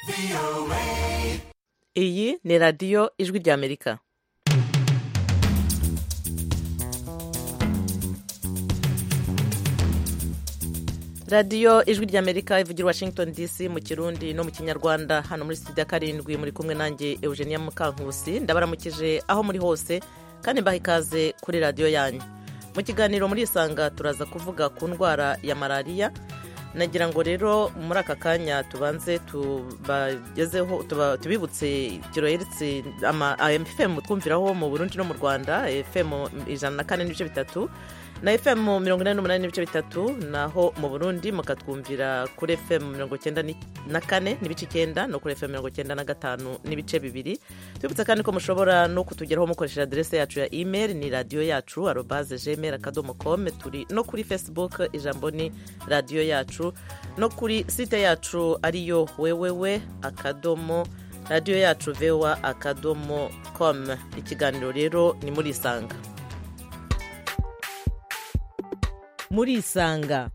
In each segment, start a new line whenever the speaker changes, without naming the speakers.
iyi ni radiyo ijwi ry'amerika. radiyo ijwi ry'amerika ivugira Washington DC mu kirundi no mu kinyarwanda. Hano muri studio 7 muri kumwe nanjye Eugenia Mukankusi. Ndabaramukije aho muri hose kandi mbaha ikaze kuri radiyo yanyu. Mu kiganiro muri Isanga turaza kuvuga ku ndwara ya malariya. Nagira ngo rero muri aka kanya tubanze tubagezeho tubibutse kiroheretse FM twumviraho mu Burundi no mu Rwanda, FM 104.3 na FM 88.3, naho mu Burundi mukatwumvira kuri FM 94.9 no kuri FM 95.2. Tubibutsa kandi ko mushobora no kutugeraho mukoresheje adresse yacu ya email ni radio.yacu@gmail.com. Turi no kuri Facebook, ijambo ni radio yacu, no kuri site yacu ariyo www.radioyacu.voa.com. Ikiganiro rero ni muri Isanga. Muri Isanga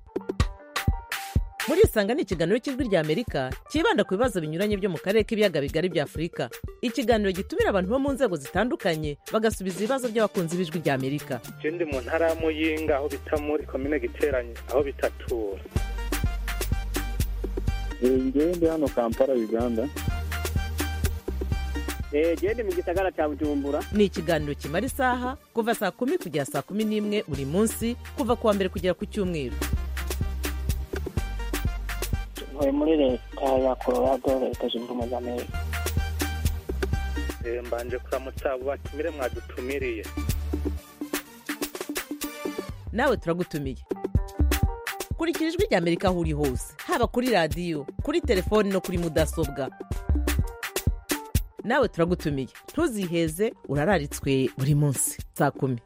ni ikiganiro cy'ijwi ry'Amerika kibanda ku bibazo binyuranye byo mu karere k'ibiyaga bigari bya Afurika. Ikiganiro gitumira abantu bo mu nzego zitandukanye bagasubiza ibibazo by'abakunzi b'ijwi ry'Amerika.
Ndi mu ntara ya Muyinga aho bita muri komine Giteranyi aho bitatura.
Ndi hano Kampala, Uganda.
Ndi mu gisagara cya Bujumbura.
Ni ikiganiro kimara isaha kuva saa 10 kugera saa 11 buri munsi, kuva kuwa mbere kugera ku cyumweru.
Ntuye muri leta ya Colorado, leta zunze ubumwe za Amerika.
Mbanje kuramutsa abo batumire mwadutumiriye.
Nawe turagutumiye. Kurikira ijwi ry'Amerika aho uri hose, haba kuri radiyo, kuri telefoni no kuri mudasobwa. Nawe turagutumiye, ntuziheze, urararitswe buri munsi saa 10.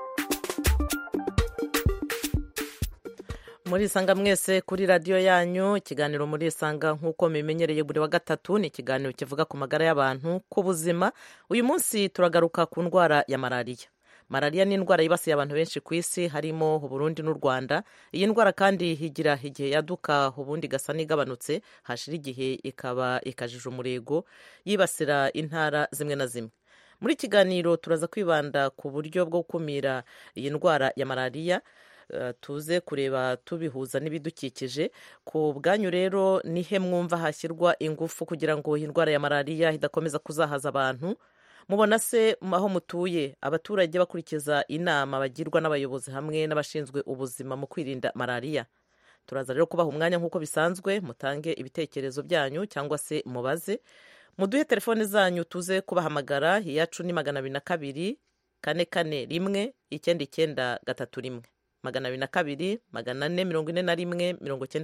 Muri Isanga mwese kuri radiyo yanyu. Ikiganiro muri Isanga nk'uko mubimenyereye buri wa gatatu ni ikiganiro kivuga ku magara y'abantu, ku buzima. Uyu munsi turagaruka ku ndwara ya malariya. Malariya ni indwara yibasiye abantu benshi ku isi, harimo Burundi n'u Rwanda. Iyi ndwara kandi higira igihe yaduka, ubundi gasa n'igabanutse, hashira igihe ikaba ikajije umurego, yibasira intara zimwe na zimwe. Muri kiganiro turaza kwibanda ku buryo bwo gukumira iyi ndwara ya malariya, tuze kureba tubihuza n'ibidukikije. Ku bwanyu rero nihe mwumva hashyirwa ingufu kugira ngo iyi ndwara ya malariya idakomeza kuzahaza abantu? Mubona se aho mutuye abaturage bakurikiza inama bagirwa n'abayobozi hamwe n'abashinzwe ubuzima mu kwirinda malariya? Turaza rero kubaha umwanya nk'uko bisanzwe, mutange ibitekerezo byanyu cyangwa se mubaze. Muduhe telefoni zanyu tuze kubahamagara. Iyacu ni 202 441 993 202 441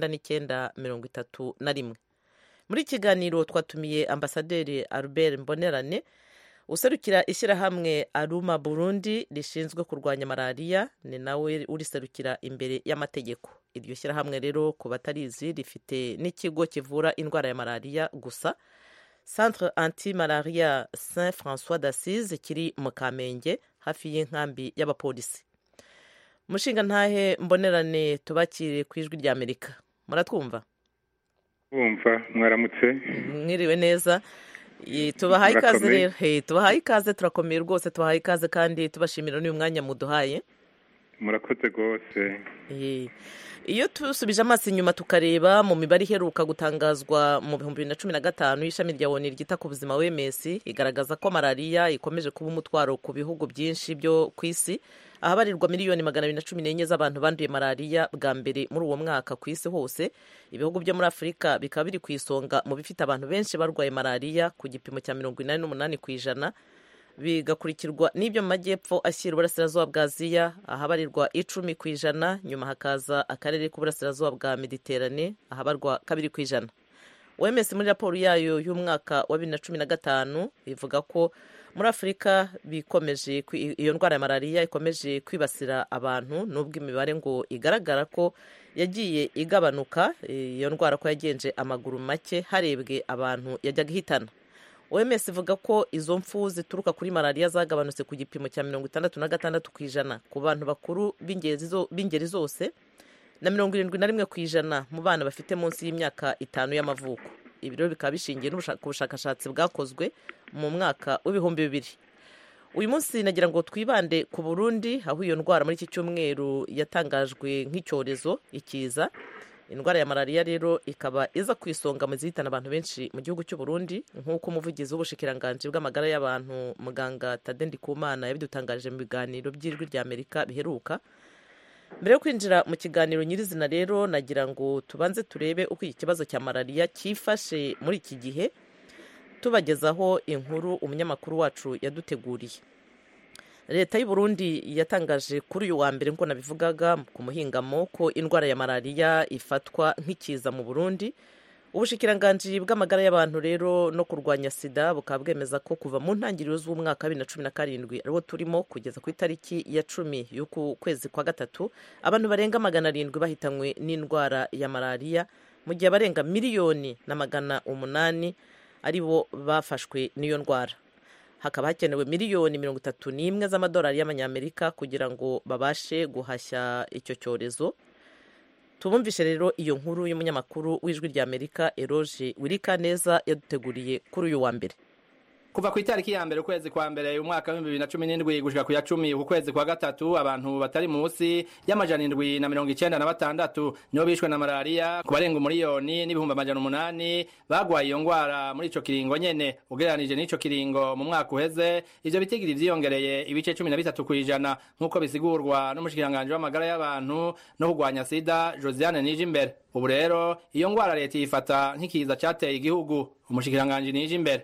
99 Muri kiganiro twatumiye Ambasaderi Albert Mbonerane userukira ishyirahamwe Aruma Burundi rishinzwe kurwanya malariya, ni nawe uriserukira imbere y'amategeko. Iryo shyirahamwe rero ku batarizi rifite n'ikigo kivura indwara ya malariya gusa, Centre Anti-Malaria Saint François d'Assise, kiri mu Kamenge hafi y'inkambi y'abapolisi. Mushinga ntahe Mbonerane, tubakire ku ijwi ry'Amerika. Muratwumva?
Wumva, mwaramutse.
Mwiriwe neza. Tubahaye ikaze rero. Tubahaye ikaze, turakomeye rwose, tubahaye ikaze kandi tubashimira n'uyu mwanya muduhaye.
Murakoze rwose.
Iyo tusubije amaso inyuma tukareba mu mibare iheruka gutangazwa mu 2015 y'ishami rya ONU ryita ku buzima OMS, igaragaza ko malariya ikomeje kuba umutwaro ku bihugu byinshi byo ku isi, ahabarirwa miliyoni 214 z'abantu banduye malariya bwa mbere muri uwo mwaka ku isi hose. Ibihugu byo muri Afurika bikaba biri ku isonga mu bifite abantu benshi barwaye malariya ku gipimo cya 88%, bigakurikirwa n'ibyo mu majyepfo ashyira uburasirazuba bwa Aziya ahabarirwa 10%, nyuma hakaza akarere k'uburasirazuba bwa Mediterane ahabarwa 2%. OMS muri raporo yayo y'umwaka wa 2015 ivuga ko muri Afurika bikomeje iyo ndwara ya malariya ikomeje kwibasira abantu, nubwo imibare ngo igaragara ko yagiye igabanuka. Iyo ndwara ko yagenje amaguru make harebwe abantu yajyaga ihitana. OMS ivuga ko izo mfu zituruka kuri malariya zagabanutse ku gipimo cya 66% ku bantu bakuru b'ingeri zose na 71% mu bana bafite munsi y'imyaka 5 y'amavuko. ibiro bikaba bishingiye ku bushakashatsi bwakozwe mu mwaka w'ibihumbi 2000. uyu munsi nagira ngo twibande ku Burundi, aho iyo ndwara muri iki cyumweru yatangajwe nk'icyorezo ikiza. Indwara ya malariya rero ikaba iza ku isonga mu zihitana abantu benshi mu gihugu cy'u Burundi, nk'uko umuvugizi w'ubushikiranganji bw'amagara y'abantu muganga Tade Ndikumana yabidutangaje mu biganiro by'ijwi rya Amerika biheruka. Mbere yo kwinjira mu kiganiro nyirizina rero nagira ngo tubanze turebe uko iki kibazo cya malariya cyifashe muri iki gihe, tubagezaho inkuru umunyamakuru wacu yaduteguriye. Leta y'u Burundi yatangaje kuri uyu wa mbere, nko nabivugaga ku muhingamo, ko indwara ya malariya ifatwa nk'ikiza mu Burundi. Ubushikiranganji bw'amagara y'abantu rero no kurwanya sida bukaba bwemeza ko kuva mu ntangiriro z'umwaka 2017 ariwo turimo kugeza ku itariki ya 10 y'uku kwezi kwa gatatu, abantu barenga 700 bahitanywe n'indwara ya malariya, mu gihe abarenga 1,800,000 aribo bafashwe n'iyo ndwara. Hakaba hakenewe miliyoni 31 z'amadolari y'amanyamerika kugira ngo babashe guhashya icyo cyorezo. Tubumvishe rero iyo nkuru y'umunyamakuru w'ijwi rya Amerika Eroge Wirikaneza yaduteguriye kuri uyu wa mbere.
Kuva ku itariki ya mbere ukwezi kwa mbere umwaka wa 2017 gushika ku ya 10 ukwezi kwa gatatu, abantu batari munsi y'amajana 796 nibo bishwe na malaria, ku barenga umuriyoni n'ibihumbi 800 bagwaye iyo ngwara muri ico kiringo nyene. Ugereranije n'ico kiringo mu mwaka uheze, ivyo bitigiri vyiyongereye ibice 13% nk'uko bisigurwa n'umushikiranganje w'amagara y'abantu no kurwanya sida Josiane Nijimbere. Ubu rero iyo ngwara leta ifata nk'ikiza cyateye igihugu. Umushikiranganje Nijimbere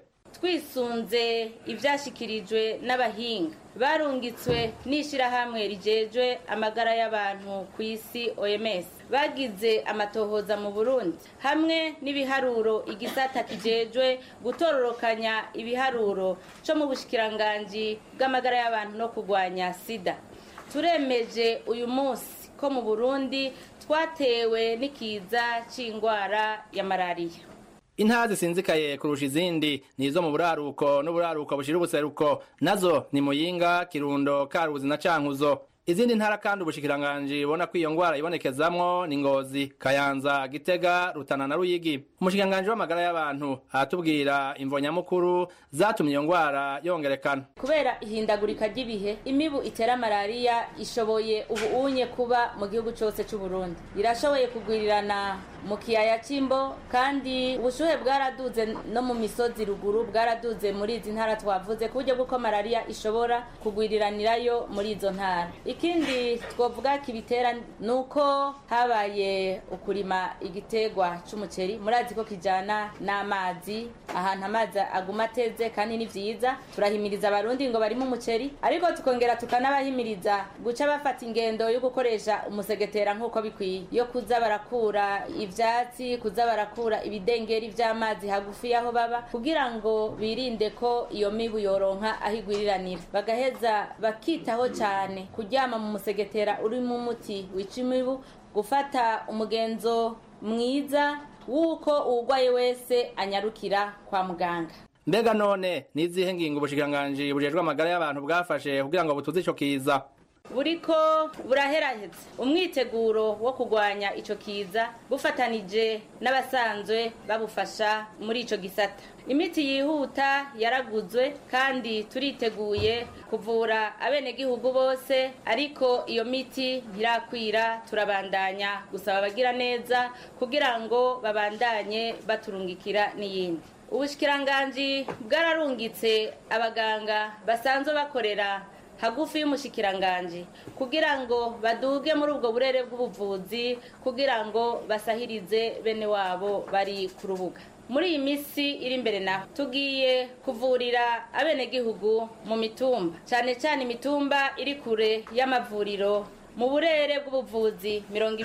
twisunze ivyashikirijwe n'abahinga barungitswe n'ishirahamwe rijejwe amagara y'abantu ku isi OMS, bagize amatohoza mu Burundi hamwe n'ibiharuro igisata kijejwe gutororokanya ibiharuro cyo mu bushikiranganji bw'amagara y'abantu no kurwanya sida. Turemeje uyu munsi ko mu Burundi twatewe n'ikiza c'ingwara ya malariya.
Intara zisinzikaye kurusha izindi nizo mu buraruko n'uburaruko bushira ubuseruko, nazo ni Muyinga, Kirundo, Karuzi na Cankuzo. Izindi ntara kandi ubushikiranganji bona ko iyo ngwara ibonekezamwo ni Ngozi, Kayanza, Gitega, Rutana na Ruyigi. Umushikiranganji w'amagara y'abantu atubwira imvo nyamukuru zatumye iyo ngwara yongerekana.
Kubera ihindagurika ry'ibihe, imibu itera malariya ishoboye ubuunye kuba mu gihugu cyose cy'u Burundi. Irashoboye kugwirirana mu kiyaya Cimbo, kandi ubushuhe bwaraduze no mu misozi ruguru, bwaraduze muri izi ntara twavuze, ku buryo bw'uko malariya ishobora kugwiriranirayo muri izo ntara. Ikindi twovuga kibitera nuko habaye ukurima igitegwa c'umuceri, murazi ko kijana n'amazi, ahantu amazi aguma ateze, kandi ni vyiza. Turahimiriza abarundi ngo barimo umuceri, ariko tukongera tukanabahimiriza guca bafata ingendo yo gukoresha umusegetera nk'uko bikwiye, yo kuza barakura ivyatsi, kuza barakura ibidengeri vy'amazi hagufi yaho baba, kugira ngo birinde ko iyo mibu yoronka ahigwiriranira. Bagaheza bakitaho cyane kuryama mu musegetera urimo umuti wica imibu, gufata umugenzo mwiza wuko uwugwaye wese anyarukira kwa muganga.
Mbega none nizihe ngingo ubushikiranganji bujejwe amagara y'abantu bwafashe kugira ngo butuze ico kiza?
Buriko buraheraheze umwiteguro wo kurwanya ico kiza bufatanije n'abasanzwe babufasha muri ico gisata. Imiti yihuta yaraguzwe kandi turiteguye kuvura abenegihugu bose, ariko iyo miti ntirakwira. Turabandanya gusaba abagira neza kugira ngo babandanye baturungikira n'iyindi. Ubushikiranganji bwararungitse abaganga basanzwe bakorera hagufi y'umushikiranganji kugira ngo baduge muri ubwo burere bw'ubuvuzi, kugira ngo basahirize bene wabo bari ku rubuga. Muri iyi misi iri imbere naho tugiye kuvurira abenegihugu mu mitumba, cyane cyane imitumba iri kure y'amavuriro, mu burere bw'ubuvuzi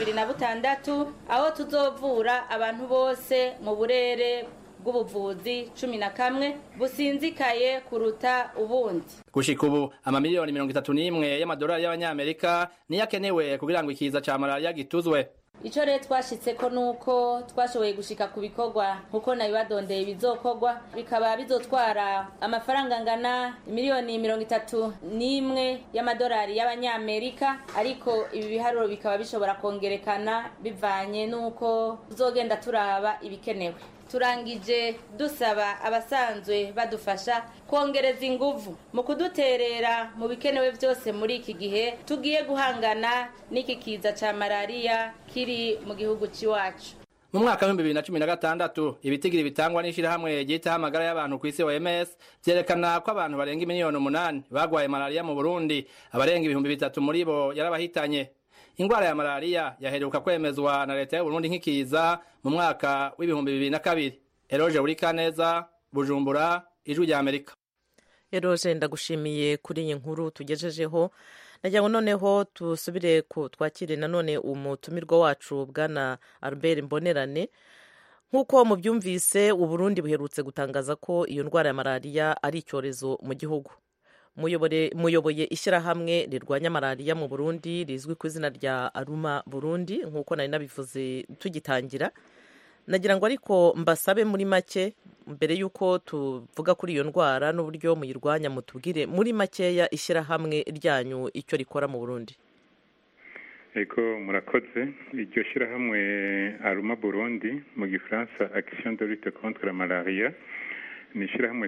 26, aho tuzovura abantu bose mu burere bw'ubuvuzi 11 businzikaye kuruta ubundi.
Gushika ubu amamiliyoni 31 y'amadolari y'abanyamerika niyo akenewe kugira ngo ikiza ca malaria gituzwe.
Ico rero twashitseko nuko twashoboye gushika ku bikorwa nkuko nabibadondeye bizokorwa, bikaba bizotwara amafaranga angana miliyoni 31 y'amadolari y'abanyamerika, ariko ibi biharuro bikaba bishobora kongerekana bivanye nuko tuzogenda turaba ibikenewe. turangije dusaba abasanzwe badufasha kongereza inguvu mu kuduterera mu bikenewe byose muri iki gihe tugiye guhangana n'iki kiza ca malariya kiri mu gihugu c'iwacu.
Mu mwaka wa 2016 ibitigiri bitangwa n'ishirahamwe ryitaho amagara y'abantu ku isi OMS vyerekana ko abantu barenga miliyoni 8 bagwaye malaria mu Burundi, abarenga 3,000 muri bo yarabahitanye. Ingwara ya malaria yaheruka kwemezwa na leta y'u Burundi nk'ikiza mu mwaka wa 2002. Eroje Urikaneza, Bujumbura, Ijwi rya Amerika.
Eroje ndagushimiye kuri iyi nkuru tugejejeho. Nagira ngo noneho tusubire ku twakire nanone umutumirwa wacu bwana Albert Mbonerane. Nk'uko mubyumvise u Burundi buherutse gutangaza ko iyo ndwara ya malaria ari icyorezo mu gihugu. Muyoboye ishyirahamwe rirwanya malaria mu Burundi rizwi ku izina rya Aruma Burundi nk'uko nari nabivuze tugitangira. Nagira ngo ariko mbasabe muri make mbere y'uko tuvuga kuri iyo ndwara n'uburyo muyirwanya mutubwire muri makeya ishyirahamwe ryanyu icyo rikora mu Burundi.
Ego murakoze. Iryo shyirahamwe Aruma Burundi mu gifaransa Action de lutte contre la malaria ni ishyirahamwe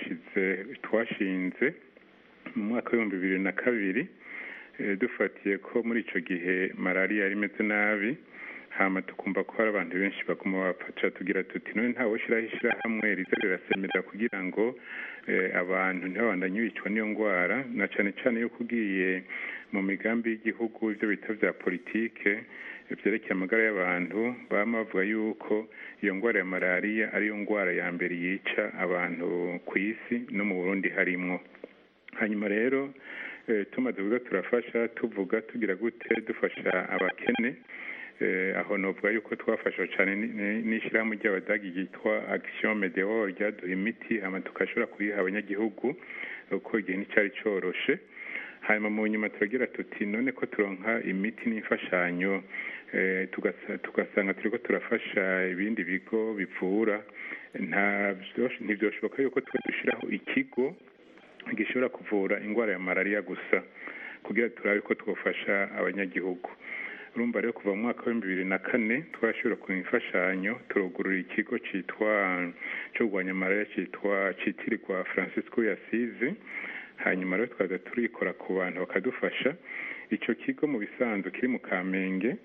twashinze mu mwaka wa 2002 dufatiye ko muri ico gihe malaria yari imeze nabi, hama tukumva ko hari abantu benshi baguma bapfa, tugira tuti none ntawe shiraho hamwe riza rirasemera kugira ngo abantu ntibabandanye bicwa n'iyo ngwara, na cane cane yo kugiye mu migambi y'igihugu ivyo bita vya politike vyerekeye amagara y'abantu bama bavuga yuko iyo ngwara ya malaria ariyo ngwara ya mbere yica abantu ku isi no mu Burundi harimwo. Hanyuma rero tumaze kuvuga turafasha tuvuga tugira gute dufasha abakene, aho novuga yuko twafasha cyane n'ishyirahamwe ry'abadagi ryitwa Action Medeor ryaduha imiti hama tukashobora kuyiha abanyagihugu uko igihe nticyari cyoroshe. Hanyuma mu nyuma turagira tuti none ko turonka imiti n'imfashanyo tugasanga turiko turafasha ibindi bigo bivura, ntivyoshoboka yuko dushiraho ikigo gishobora kuvura ingwara ya malaria gusa kugira turabe ko twofasha abanyagihugu. Urumva rero kuva mu mwaka wa 2004 twashobora ku imfashanyo turugurura ikigo citwa cyo kurwanya malaria citirirwa Francisco Yasize. Hanyuma rero twaza turikora ku bantu bakadufasha. Ico kigo mu bisanzwe kiri mu Kamenge,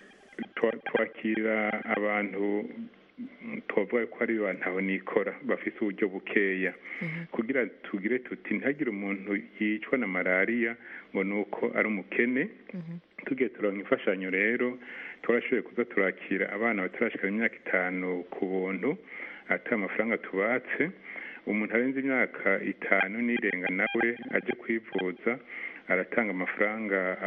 twakira abantu twavuga ko ari abantu aho nikora bafise uburyo bukeya kugira tugire tuti ntihagire umuntu yicwa na malaria ngo nuko ari umukene. Tugiye turonka imfashanyo rero twashoboye kuza turakira abana batarashikana imyaka 5 ku buntu ata amafaranga tubatse. Umuntu arenze imyaka 5 n'irenga nawe aje kwivuza aratanga amafaranga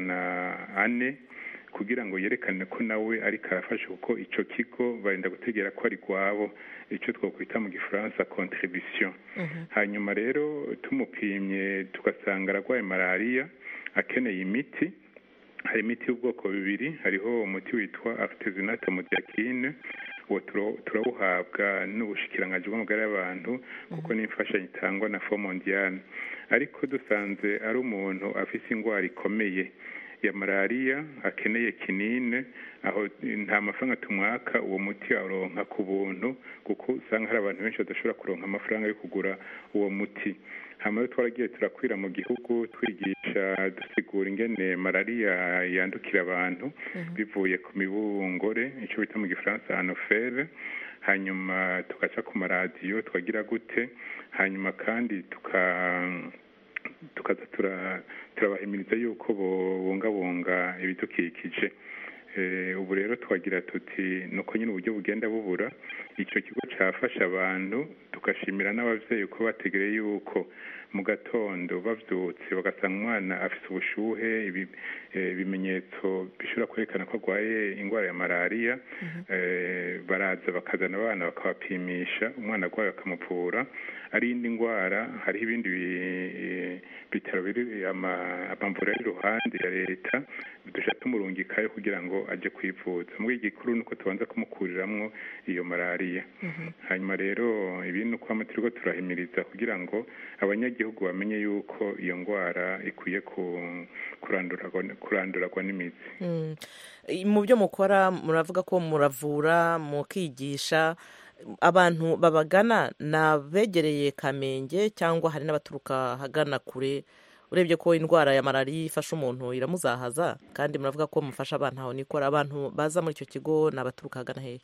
400 kugira ngo yerekane ko nawe ari karafasha, kuko ico kigo barinda gutegera ko ari gwabo, ico twokwita mu gifaransa contribution. Hanyuma rero tumupimye tugasanga aragwaye malaria akeneye imiti. Hari imiti y'ubwoko bibiri, hariho umuti witwa artesunate-modiakine uwo turawuhabwa n'ubushikiranganji bw'amagara y'abantu kuko ni imfashanyo itangwa na Fonds Mondial. Ariko dusanze ari umuntu afise ingwara ikomeye ya malaria akeneye kinine, aho nta mafaranga tumwaka, uwo muti aronka ku buntu kuko usanga hari abantu benshi badashobora kuronka amafaranga yo kugura uwo muti. Hama twaragiye turakwira mu gihugu twigisha dusigura ingene malaria yandukira abantu bivuye ku mibungore, ico bita mu gifaransa anopheles. Hanyuma tugaca ku maradiyo twagira gute, hanyuma kandi tukaza turabahimiriza yuko bungabunga ibidukikije. Ubu rero twagira tuti nuko nyine uburyo bugenda bubura, icyo kigo cyafasha abantu, tukashimira n'abavyeyi ko bategereye yuko mu gatondo bavyutse bagasanga umwana afise ubushuhe, ibimenyetso bishobora kwerekana ko agwaye ingwara ya malaria, baraza bakazana abana bakabapimisha, umwana agwaye bakamuvura. Ari indi ngwara, hariho ibindi bitaro biri amavuriro ari iruhande ya leta dushaka tumurungikayo kugira ngo aje kwivuza. Muri igikuru nuko tubanza kumukuriramwo iyo malaria. Hanyuma rero ibintu kwa matiriko turahimiriza kugira ngo abanyagihugu bamenye yuko iyo ngwara ikwiye kurandurwa n'imizi.
Mu byo mukora muravuga ko muravura, mukigisha, abantu babagana ni abegereye Kamenge cyangwa hari n'abaturuka hagana kure? Urebye ko indwara ya malariya ifasha umuntu iramuzahaza, kandi muravuga ko mufasha abantu aho nikora, abantu baza muri icyo kigo ni abaturuka hagana hehe?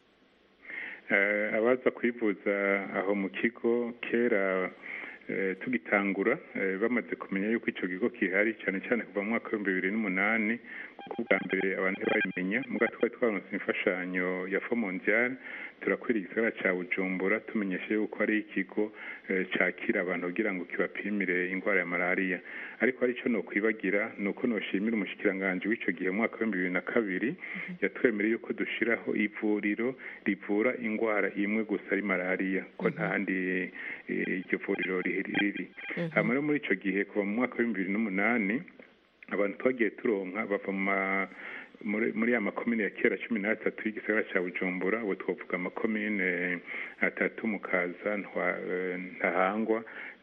Abaza kwivuza aho mu kigo kera tugitangura bamaze kumenya yuko icyo kigo kihari, cyane cyane kuva mu mwaka w'ibihumbi 2008, kuko ubwa mbere abantu ntibabimenya. Muga twari twaronse imfashanyo ya Fonds Mondial, turakwira igisagara cya Bujumbura tumenyeshe yuko ari ikigo cakira abantu kugira ngo kibapimire indwara ya malariya. Ariko hari icyo nokwibagira, ni uko noshimira umushikiranganje w'icyo gihe mu mwaka w'ibihumbi 2002 yatwemereye yuko dushiraho ivuriro rivura indwara imwe gusa ari malariya, ko nta handi iryo vuriro riri. Hama muri icyo gihe kuva mu mwaka w'ibihumbi 2008 abantu twagiye turonka bava muri ya makomine ya kera 13 y'igisagara cya Bujumbura, ubu twavuga amakomine 3: Mukaza, Ntahangwa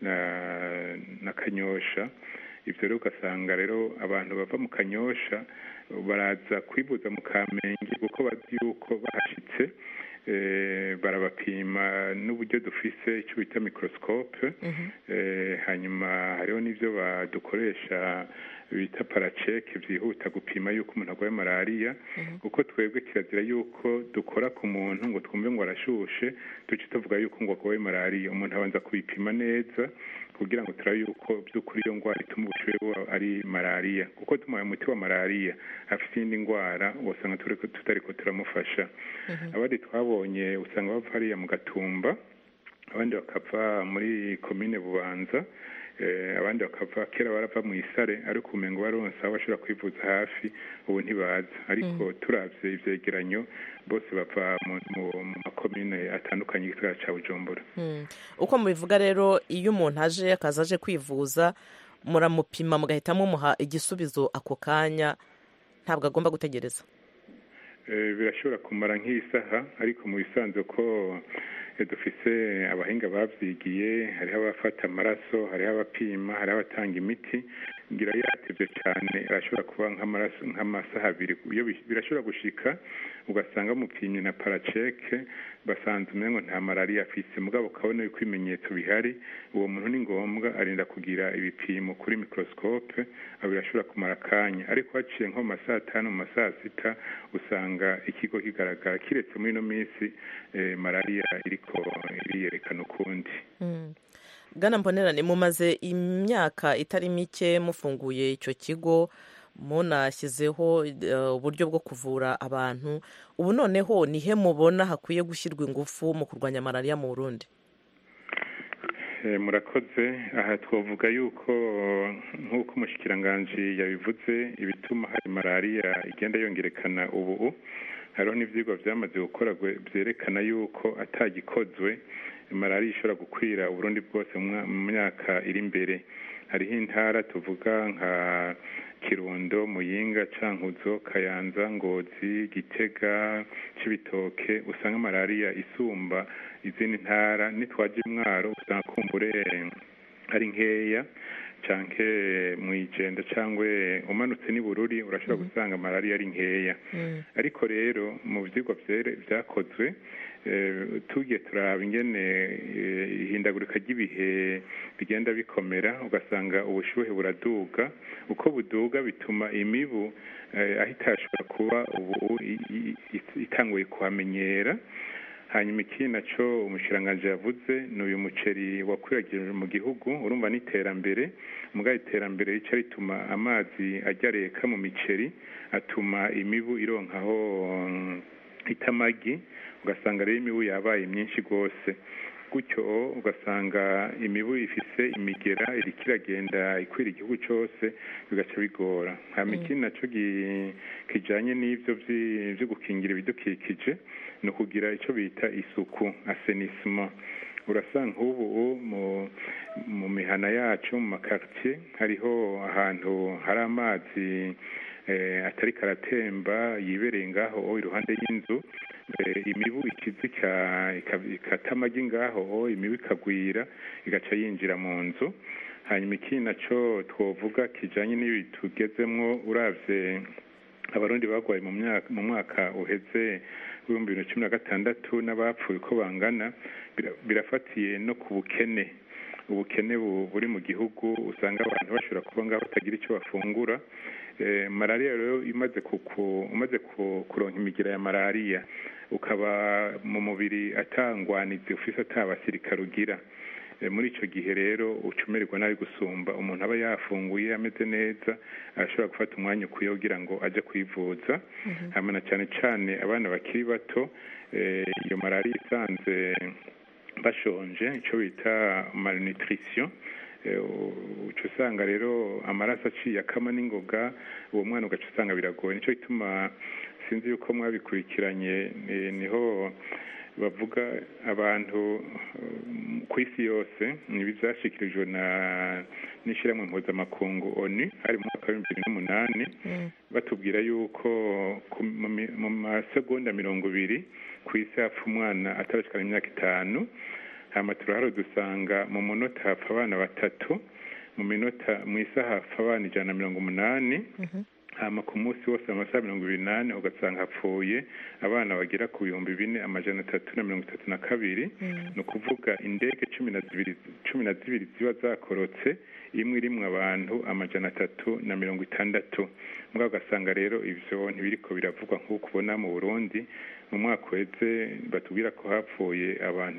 na Kanyosha. Ivyo rero ugasanga rero abantu bava mu Kanyosha baraza kwibuza mu Kamenge kuko bazi yuko bahashitse barabapima n'uburyo dufise icyo bita microscope. Hanyuma hariho n'ivyo badukoresha bita paraceke vyihuta gupima yuko umuntu arwaye malariya, kuko twebwe kirazira yuko dukora ku muntu ngo twumve ngo arashushe duce tuvuga yuko ngo arwaye malariya. Umuntu abanza kubipima neza kugira ngo turabe yuko by'ukuri iyo ndwara ituma ubushuhe ari malariya, kuko tumuhaye umuti wa malariya afite indi ndwara usanga tutariko turamufasha. Abandi twabonye usanga bava hariya mu Gatumba, abandi bakava muri komine Bubanza, abandi bakava kera barava mu Isare, ariko umengo baronse aho bashobora kwivuza hafi, ubu ntibaza. Ariko turavye ivyegeranyo bose bava mu makomine atandukanye y'igisagara ca Bujumbura.
Uko mubivuga rero, iyo umuntu aje kwivuza muramupima mugahita mumuha igisubizo ako kanya, ntabwo agomba gutegereza?
Birashobora kumara nk'isaha, ariko mu bisanzwe ko dufise abahinga bavyigiye, hariho abafata amaraso, hariho abapima, hariho abatanga imiti. Ngira yatevye cyane arashobora kuba nk'amasaha 2. Iyo birashobora gushika ugasanga mupimye na paraceke basanze umengo nta malariya afise, mugabo ukabona yuko ibimenyetso bihari, uwo muntu ni ngombwa arinda kugira ibipimo kuri microscope, birashobora kumara akanya. Ariko haciye nko mu masaha 5, mu masaha 6 usanga ikigo kigaragara, kiretse muri ino minsi malariya iriko iriyerekana ukundi.
Bwana Mbonerane, mumaze imyaka itari mike mufunguye icyo kigo, munashyizeho uburyo bwo kuvura abantu. Ubu noneho nihe mubona hakwiye gushyirwa ingufu mu kurwanya malariya mu Burundi?
Murakoze. Aha twavuga yuko nk'uko umushikiranganje yabivuze, ibituma hari malariya igenda yongerekana ubu, hariho n'ivyigwa vyamaze gukora vyerekana yuko atagikozwe malariya ishobora gukwira Uburundi bwose mu myaka iri imbere. Hariho intara tuvuga nka Kirundo, Muyinga, Cankuzo, Kayanza, Ngozi, Gitega, Cibitoke, usanga malariya isumba izindi ntara. Nitwaje Mwaro usanga kumbure ari nkeya, canke Mwijenda cangwe umanutse ni Bururi urashobora gusanga malariya ari nkeya. Ariko rero mu vyigwa vyakozwe tugiye turaba ingene ihindagurika ry'ibihe bigenda bikomera, ugasanga ubushuhe buraduga. Uko buduga bituma imibu aho itashobora kuba ubu itanguye kuhamenyera. Hanyuma ikindi naco umushiranganje yavuze ni uyu muceri wakwiragije mu gihugu, urumva n'iterambere, mugaye iterambere rica rituma amazi ajyareka mu miceri, atuma imibu ironkaho itamagi, ugasanga rero imibu yabaye myinshi rwose. Gutyo ugasanga imibu ifise imigera irikiragenda ikwira igihugu cyose, bigaca bigora. Hama ikindi naco kijanye n'ivyo vyo gukingira ibidukikije no kugira ico bita isuku, assainissement. Urasanga ubu mu mihana yacu mu makartier hariho ahantu hari amazi atari karatemba yibereye ngaho iruhande y'inzu, imibu ikizi ikatamagi ngaho, imibu ikagwira igaca yinjira mu nzu. Hanyuma ikindi naco twovuga kijanye n'ibi tugezemwo, uravye abarundi bagwaye mu mwaka uheze w'ibihumbi 2016 n'abapfuye uko bangana birafatiye no ku ubukene buri mu gihugu. Usanga abantu bashobora kuba ngaho batagira icyo bafungura. Malaria rero umaze kuronka imigira ya malaria ukaba mu mubiri atangwanizi ufise atabasirikare ugira, muri ico gihe rero ucumererwa nabi gusumba umuntu aba yafunguye ameze neza, ashobora gufata umwanya ukwiye kugira ngo aje kwivuza. Hamana cyane cyane abana bakiri bato, iyo malaria isanze bashonje, ico bita malnutrition, uca usanga rero amaraso aciye akama n'ingoga, uwo mwana ugaca usanga biragoye. Nico gituma sinzi yuko mwabikurikiranye, niho bavuga abantu ku isi yose n'ibyashikirijwe n'ishyirahamwe mpuzamakungu ONU hari mu mwaka wa 2008 batubwira yuko mu masegonda 20 ku isi hapfa umwana atarashikana imyaka 5. hama turaharo dusanga mu munota hapfa abana 3, mu isaha hapfa abana 180, hama ku munsi wose amasaha 28 ugasanga hapfuye abana bagera ku 4,332. ni ukuvuga indege 12 ziba zakorotse, imwe irimwe abantu 360. mbwa ugasanga rero ivyo ntibiriko biravugwa nk'uko ubona mu Burundi. mu mwaka weze batubwira ko hapfuye abantu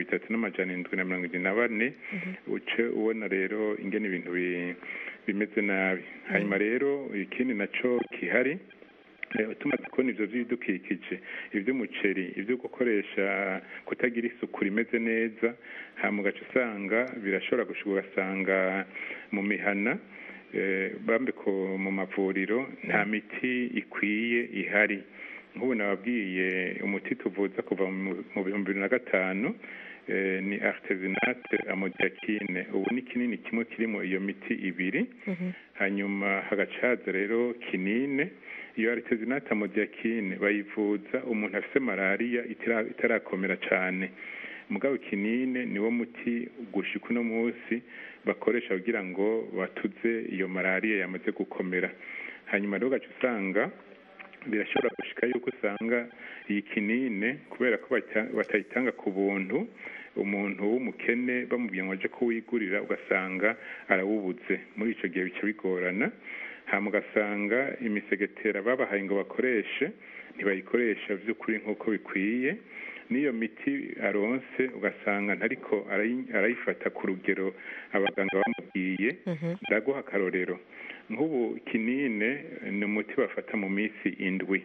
3,774. uce ubona rero ingene ibintu bimeze nabi. hanyuma rero ikindi naco kihari, tumaze kubona ivyo vy'ibidukikije, ivy'umuceri, ivyo gukoresha kutagira isuku rimeze neza, hama ugaca usanga birashobora gushika ugasanga mu mihana bambiko mu mavuriro nta miti ikwiye ihari. nk'ubu nababwiye umuti tuvuza kuva mu 2005 ni artesunate amodiakine. ubu ni kinini kimwe kirimo iyo miti 2. hanyuma hagacaza rero kinine. iyo artesunate amodiakine bayivuza umuntu afise malaria itarakomera cyane. mugabo kinine niwo muti gushika uno munsi bakoresha kugira ngo batuze iyo malaria yamaze gukomera. hanyuma rero gaca usanga birashobora gushika yuko usanga iyi kinine kubera ko batayitanga ku buntu, umuntu w'umukene bamubwiye ngo aje kuwigurira ugasanga arawubuze. muri ico gihe bica bigorana. hama ugasanga imisegetera babahaye ngo bakoreshe ntibayikoresha vy'ukuri nk'uko bikwiye. n'iyo miti aronse ugasanga ntariko arayifata ku rugero abaganga bamubwiye. ndaguha akarorero, nk'ubu kinine ni umuti bafata mu minsi 7.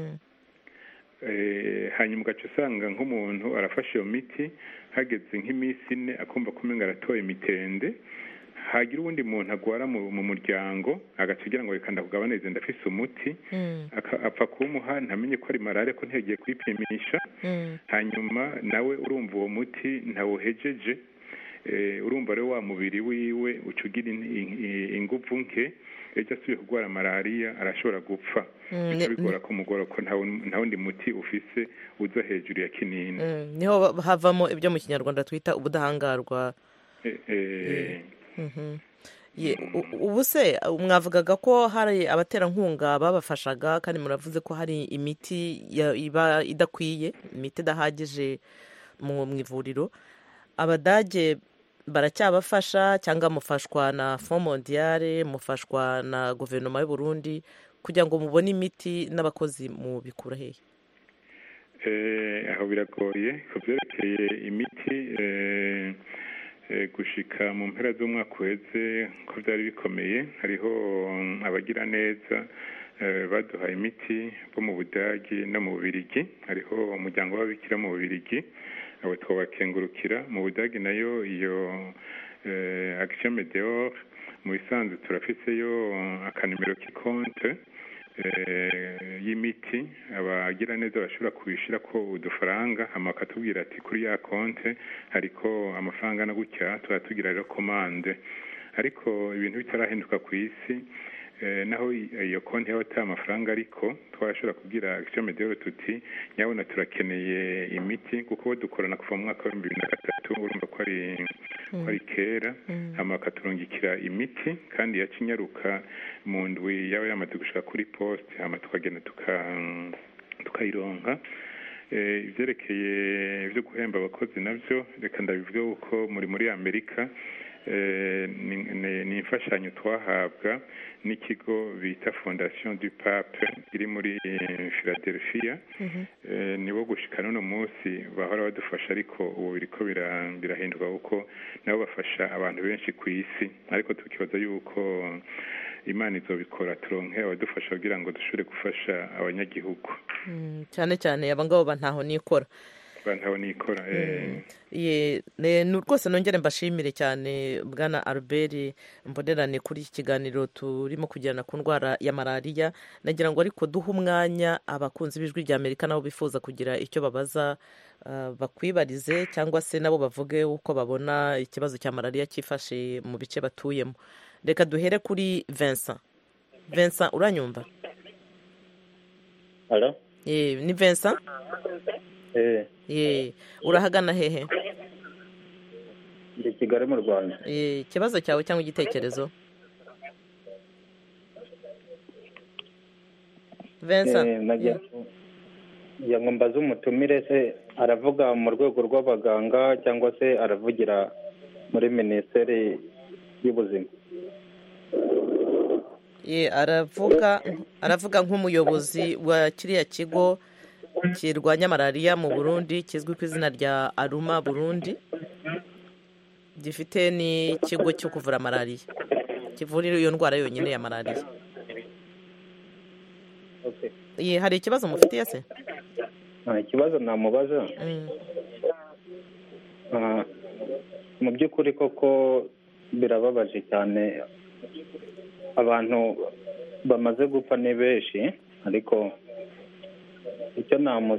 hanyuma ugaca usanga nk'umuntu arafashe iyo miti hageze nk'iminsi 4 akumva kumenga aratoye imitende. hagira uwundi muntu agwara mu muryango agaca ugira ngo reka ndakugabanirize ndafise umuti, apfa kumuha ntamenye ko ari malaria ko ntiyagiye kwipimisha. hanyuma nawe urumva uwo muti ntawuhejeje, urumva rero wa mubiri wiwe uca ugira inguvu nke, ejo asubiye kurwara malaria arashobora gupfa. bica bigora kumugora ko nta wundi muti ufise uza hejuru ya kinini.
niho havamo ibyo mu kinyarwanda twita ubudahangarwa. ubu se mwavugaga ko hari abaterankunga babafashaga, kandi muravuze ko hari imiti iba idakwiye, imiti idahagije mu ivuriro. abadage baracyabafasha cyangwa mufashwa na Fond Mondiale, mufashwa na guverinoma y'u Burundi kugira ngo mubone imiti n'abakozi mu bikura hehe?
aho biragoye kuvyerekeye imiti. gushika mu mpera z'umwaka uheze ko byari bikomeye, hariho abagira neza baduhaye imiti bo mu Budagi no mu Bubiligi. hariho umuryango w'ababikira mu Bubiligi, abo twabakengurukira. mu Budagi nayo iyo Action Medeor mu bisanzwe turafiseyo akanimero k'ikonte y'imiti, abagira neza bashobora kubishira ko udufaranga, hama akatubwira ati kuri ya konte hariko amafaranga na gutya, turatugira rero komande. ariko ibintu bitarahinduka ku isi, naho iyo konti yaba ata amafaranga ariko twashobora kubwira Action Medeor tuti nyabona turakeneye imiti, kuko dukorana kuva mu mwaka wa 2003. urumva ko ari kera. hama akaturungikira imiti kandi yacinyaruka mu ndwi yaba yamaze gushika kuri poste, hama tukagenda tukayironka. ivyerekeye ivyo guhemba abakozi navyo reka ndabivuge uko muri Amerika ni imfashanyo twahabwa n'ikigo bita Fondation du Pape iri muri Philadelphia nibo gushika none munsi bahora badufasha ariko ubu biriko birahinduka uko nabo bafasha abantu benshi ku isi ariko tukibaza yuko Imana izobikora turonke abadufasha kugira ngo dushobore gufasha abanyagihugu
cyane cyane abangabo bantaho nikora rwose nongere mbashimire cyane bwana Albert Mbonerane kuri iki kiganiro turimo kugirana ku ndwara ya malariya nagira ngo ariko duhe umwanya abakunzi b'ijwi rya Amerika nabo bifuza kugira icyo babaza bakwibarize cyangwa se nabo bavuge uko babona ikibazo cya malariya cyifashe mu bice batuyemo. Reka duhere kuri Vincent uranyumva?
Hello?
Ni Vincent? Urahagana hehe?
Ndi Kigali mu Rwanda.
Ikibazo cyawe cyangwa igitekerezo? Vincent.
Ngo mbaze umutumire se aravuga mu rwego rw'abaganga cyangwa se aravugira muri Minisiteri y'Ubuzima?
Aravuga nk'umuyobozi wa kiriya kigo kirwanya malariya mu Burundi kizwi ku izina rya Aruma Burundi gifite n'ikigo cyo kuvura malariya kivura iyo ndwara yonyine ya malariya. Hari ikibazo mufitiye se?
Ikibazo namubaza mu by'ukuri koko birababaje cyane, abantu bamaze gupfa ni benshi, ariko icyo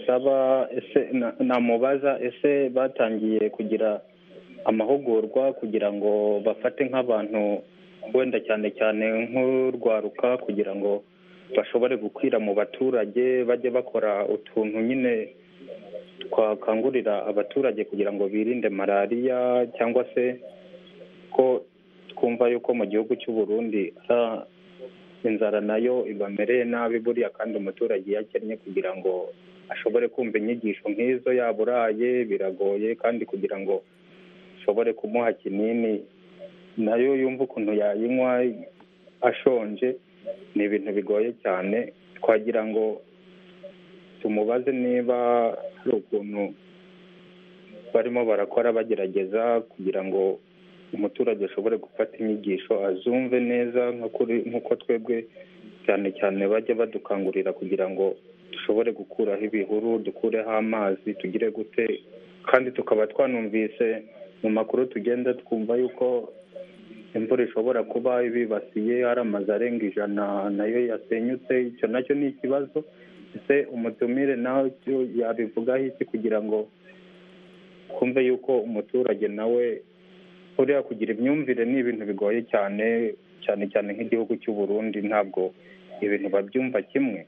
namubaza ese batangiye kugira amahugurwa kugira ngo bafate nk'abantu wenda cyane cyane nk'urwaruka kugira ngo bashobore gukwira mu baturage, bajye bakora utuntu nyine twakangurira abaturage kugira ngo birinde malariya, cyangwa se ko twumva yuko mu gihugu cy'u Burundi inzara nayo ibamereye nabi buriya, kandi umuturage yakennye kugira ngo ashobore kumva inyigisho nk'izo yaburaye biragoye, kandi kugira ngo ushobore kumuha kinini nayo yumva ukuntu yayinywa ashonje ni ibintu bigoye cyane. Twagira ngo tumubaze niba hari ukuntu barimo barakora bagerageza kugira ngo umuturage ashobore gufata inyigisho azumve neza nk'uko twebwe cyane cyane bajya badukangurira kugira ngo dushobore gukuraho ibihuru, dukureho amazi, tugire gute, kandi tukaba twanumvise mu makuru tugenda twumva yuko imvura ishobora kuba ibibasiye, hari amazu arenga 100 nayo yasenyutse. Icyo nacyo ni ikibazo. Ese umutumire nawe yabivugaho iki kugira ngo kumve yuko umuturage nawe uriya kugira imyumvire ni ibintu bigoye cyane cyane cyane nk'igihugu cy'u Burundi ntabwo ibintu babyumva kimwe.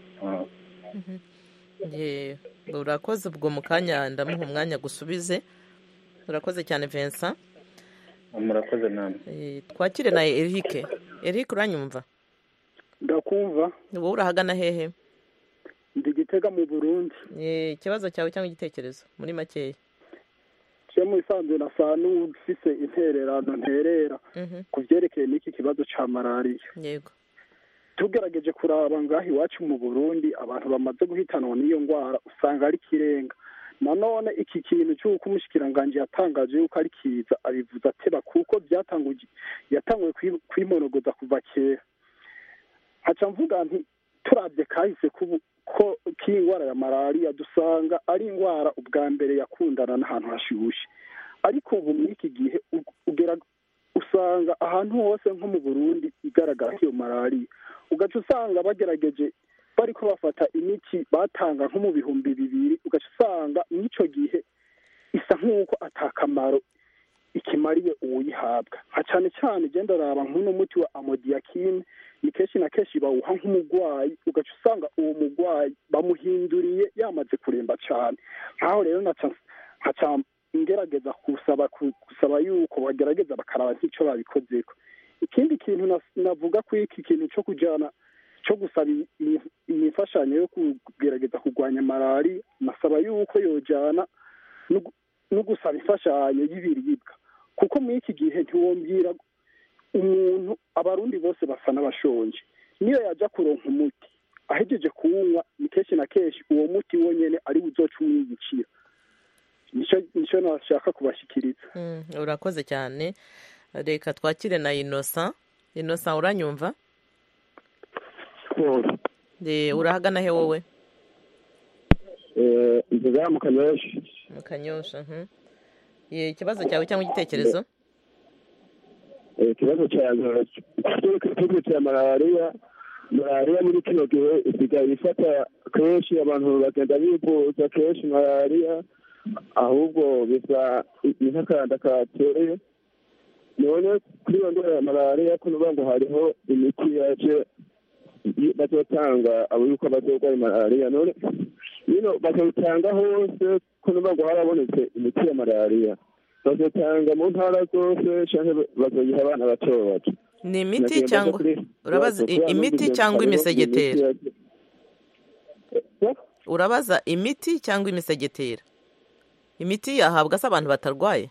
Urakoze, ubwo mu kanya ndamuha umwanya gusubize. Urakoze cyane Vincent.
Murakoze namwe.
Twakire na Eric. Eric uranyumva?
Ndakumva.
Wowe urahagana hehe?
Ndi Gitega mu Burundi.
Ikibazo cyawe cyangwa igitekerezo muri makeya?
Mu isanzwe nasa n'ufise intererano nterera ku byerekeye n'iki kibazo cya malariya.
Yego.
Tugerageje kuraba ngaho iwacu mu Burundi abantu bamaze guhitanwa n'iyo ndwara usanga ari kirenga. Nanone iki kintu cy'uko umushikiranganje yatangaje yuko ari kiza abivuza ateba kuko yatanguye kwimonogoza kuva kera. Haca mvuga nti turabye kahise ko k'indwara ya malariya dusanga ari indwara ubwa mbere yakundana n'ahantu hashushe, ariko ubu muri iki gihe usanga ahantu hose nko mu Burundi igaragara iyo malariya, ugaca usanga bagerageje bariko bafata imiti batanga nko mu 2000, ugaca usanga n'icyo gihe isa nk'uko atakamaro ikimariye uyihabwa. Cyane cyane genda raba nk'uno muti wa amodiakine ni kenshi na kenshi bawuha nk'umugwayi, ugaca usanga uwo mugwayi bamuhinduriye yamaze kuremba cyane. Nkaho rero nkaca ngerageza gusaba yuko bagerageza bakaraba nk'icyo babikozeko. Ikindi kintu navuga ko iki kintu cyo kujana cyo gusaba imifashanyo yo kugerageza kurwanya malariya, nasaba yuko yojyana no gusaba imfashanyo y'ibiribwa, kuko muri iki gihe ntiwumvira umuntu, abarundi bose basa n'abashonje. Niyo yajya kuronka umuti ahejeje kuwunywa, ni kenshi na kenshi uwo muti wonyine ari buzoca umwiyicira. nicyo nashaka kubashyikiriza.
Urakoze cyane. Reka twakire na Innocent. Innocent, uranyumva? Urahagana he wowe?
Nziga mu Kanyosha.
Mu Kanyosha. Ikibazo cyawe cyangwa igitekerezo?
Ikibazo cyanjye cya malariya muri kino gihe isigaye ifata kenshi, abantu bagenda bivuza kenshi malariya, ahubwo bisa nk'akanda katereye. None kuri iyo ndwara ya malariya ko nuvuga ngo hariho imiti yaje bazotanga abo yuko bazorwaye malariya, none bino bazotanga hose ko nuvuga ngo harabonetse imiti ya malariya, bazotanga mu ntara zose cyangwa bazoyiha abana bato bato?
Ni imiti cyangwa urabaza imiti cyangwa imisegetera? Urabaza imiti cyangwa imisegetera? Imiti yahabwa se abantu batarwaye?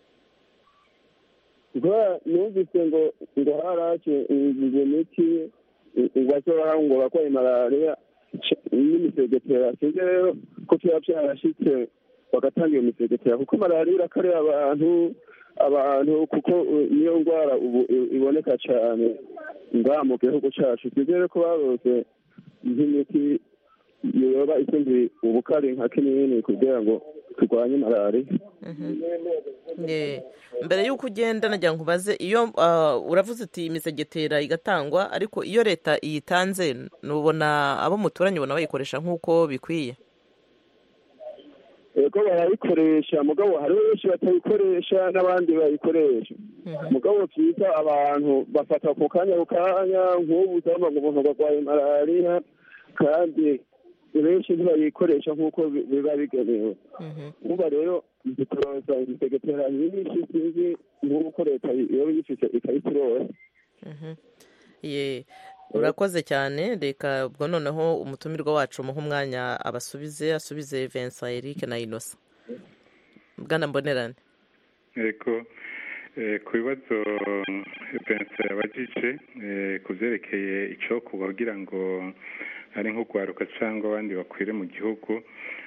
Numvise ngo haraje imiti ngo bakwaye malariya n'imisegetera. Sinzi rero ko byaba byarashyitse bagatanga iyo misegetera, kuko malariya irakarira abantu kuko niyo ndwara ubu iboneka cyane ngaha mu gihugu cyacu. Sinzi rero ko barose nk'imiti yoba isumbuye ubukari nka kinini kugira ngo turwanye malariya.
Mbere y'uko ugenda nagira ngo ubaze, iyo uravuze uti imisegetera igatangwa, ariko iyo leta iyitanze nubona abo muturanye ubona bayikoresha nk'uko bikwiye?
Ego barayikoresha, mugabo hariho benshi batayikoresha n'abandi bayikoresha. Mugabo byiza abantu bafata ku kanya nk'ubu usanga ngo umuntu arwaye malariya kandi benshi ntibayikoresha nk'uko biba bigenewe. Uba rero dutoza imisegetera nyinshi, sinzi nk'uko leta iyo yifite ikayituroza.
Urakoze cyane. Reka ubwo noneho umutumirwa wacu umuha umwanya asubize Vincent, Eric na Innocent. Bwana Mbonerane.
Yego, ku bibazo Vincent yabajije ku byerekeye icyo kugira ngo ari nk'urwaruka cyangwa abandi bakwire mu gihugu,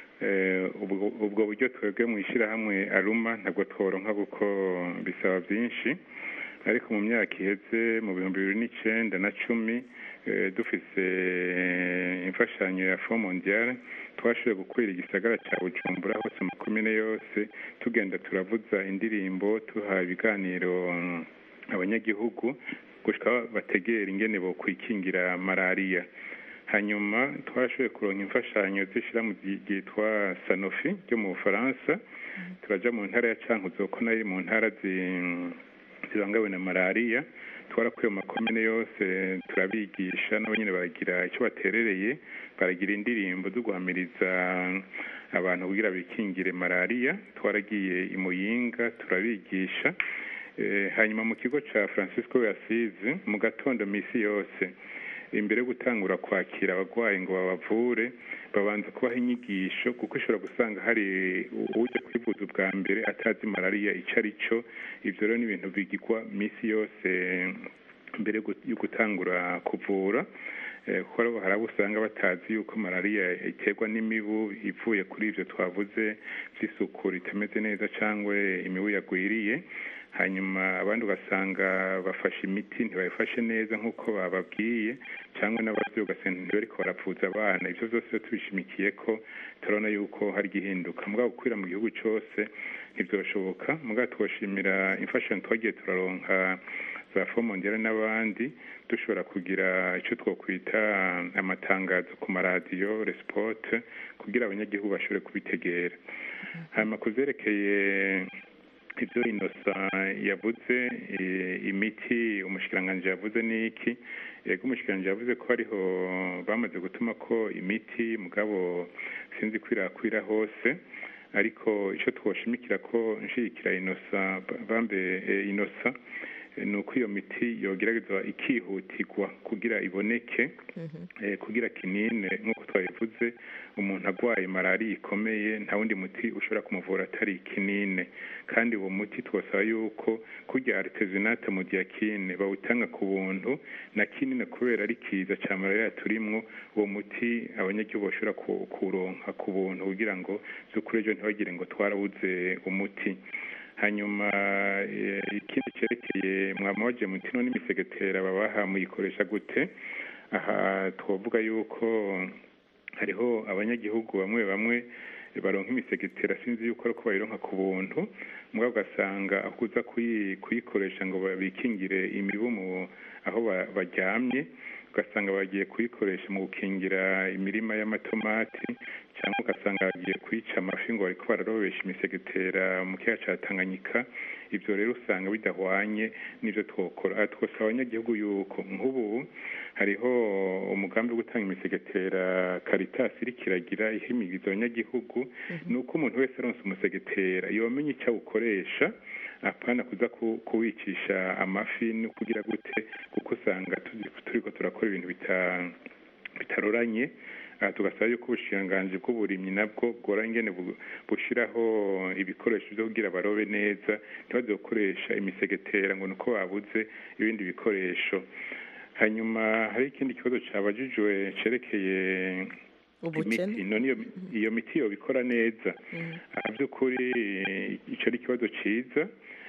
ubwo buryo twebwe mu ishyirahamwe Aruma ntabwo tworonka kuko bisaba byinshi, ariko mu myaka iheze mu 2009 na 10 dufise imfashanyo ya Fonds Mondial twashoboye gukwira igisagara cya Bujumbura hose mu komine yose, tugenda turavuza indirimbo, tuha ibiganiro abanyagihugu gushika bategera ingene bo kwikingira malariya. Hanyuma twashoboye kuronka imfashanyo zishira mu gitwa Sanofi ryo mu Bufaransa, turaja mu ntara ya Cankuzo ko nayo mu ntara zibangawe na malariya, twarakuye mu makomine yose turabigisha, nabo nyine baragira icyo baterereye, baragira indirimbo zo guhamiriza abantu kugira bikingire malariya. Twaragiye i Muyinga turabigisha. Hanyuma mu kigo ca Francisco Assisi mu gatondo misi yose, imbere yo gutangura kwakira abagwayi ngo babavure, babanza kubaha inyigisho, kuko ushobora gusanga hari uje kwivuza ubwa mbere atazi malariya icyo ari cyo. Ibyo rero ni ibintu bigirwa misi yose mbere yo gutangura kuvura, kuko hari abo usanga batazi yuko malariya iterwa n'imibu ivuye kuri ibyo twavuze by'isuku ritameze neza cyangwa imibu yagwiriye. Hanyuma abandi ugasanga bafashe imiti ntibayifashe neza nk'uko bababwiye, cyangwa n'ababyeyi ugasanga ntibariko baravuza abana. Ibyo byose tubishimikiye ko turabona yuko hari gihinduka. Mugabo gukwira mu gihugu cyose ntibyoshoboka. Mugabo twoshimira imfashanyo twagiye turaronka za Fonds Mondial n'abandi, dushobora kugira icyo twokwita amatangazo ku maradiyo Resport kugira abanyagihugu bashobore kubitegera. Hanyuma kuzerekeye ibyo Innocent yavuze, imiti umushikiranganji yavuze ni iki? Yego, umushikiranganji yavuze ko hariho bamaze gutuma ko imiti, mugabo sinzi kwirakwira hose, ariko icyo twoshimikira ko nshigikira Innocent ni uko iyo miti yogeragezwa ikihutirwa kugira iboneke, kugira kinine nk'uko twabivuze umuntu arwaye malariya ikomeye nta wundi muti ushobora kumuvura atari kinine, kandi uwo muti twasaba yuko kurya aritesunate modiakine bawutanga ku buntu na kinine kubera ari kiza cya malariya turimwo, uwo muti abanyagihugu bashobora kuronka ku buntu kugira ngo z'ukuri ejo ntibagire ngo twarabuze umuti. Hanyuma ikindi cyerekeye mwamaje muti none imisegetera babaha muyikoresha gute? Aha twavuga yuko hariho abanyagihugu bamwe baronka imisegetera sinzi yuko ariko bayironka ku buntu, mugabo ugasanga akuza kuyikoresha ngo bikingire imibu aho baryamye, ugasanga bagiye kuyikoresha mu gukingira imirima y'amatomati, cyangwa ugasanga bagiye kwica amafi ngo bariko bararobesha imisegetera mu kiyaga ca Tanganyika. Ivyo rero usanga bidahwanye n'ivyo twokora. Twosaba abanyagihugu yuko nk'ubu hariho umugambi wo gutanga imisegetera Caritas iri kiragira ihimiriza abanyagihugu, nuko umuntu wese aronse umusegetera yomenya icyo awukoresha, apana kuza kuwicisha amafi no kugira gute, kuko usanga turiko turakora ibintu bitaroranye. Tugasaba yuko ubushikiranganji bw'uburimyi nabwo bwora ingene bushiraho ibikoresho byo kugira barobe neza, ntibaze gukoresha imisegetera ngo nuko babuze ibindi bikoresho. Hanyuma hari ikindi kibazo cabajijwe cerekeye imiti, none iyo miti yobikora neza. By'ukuri ico ari ikibazo ciza.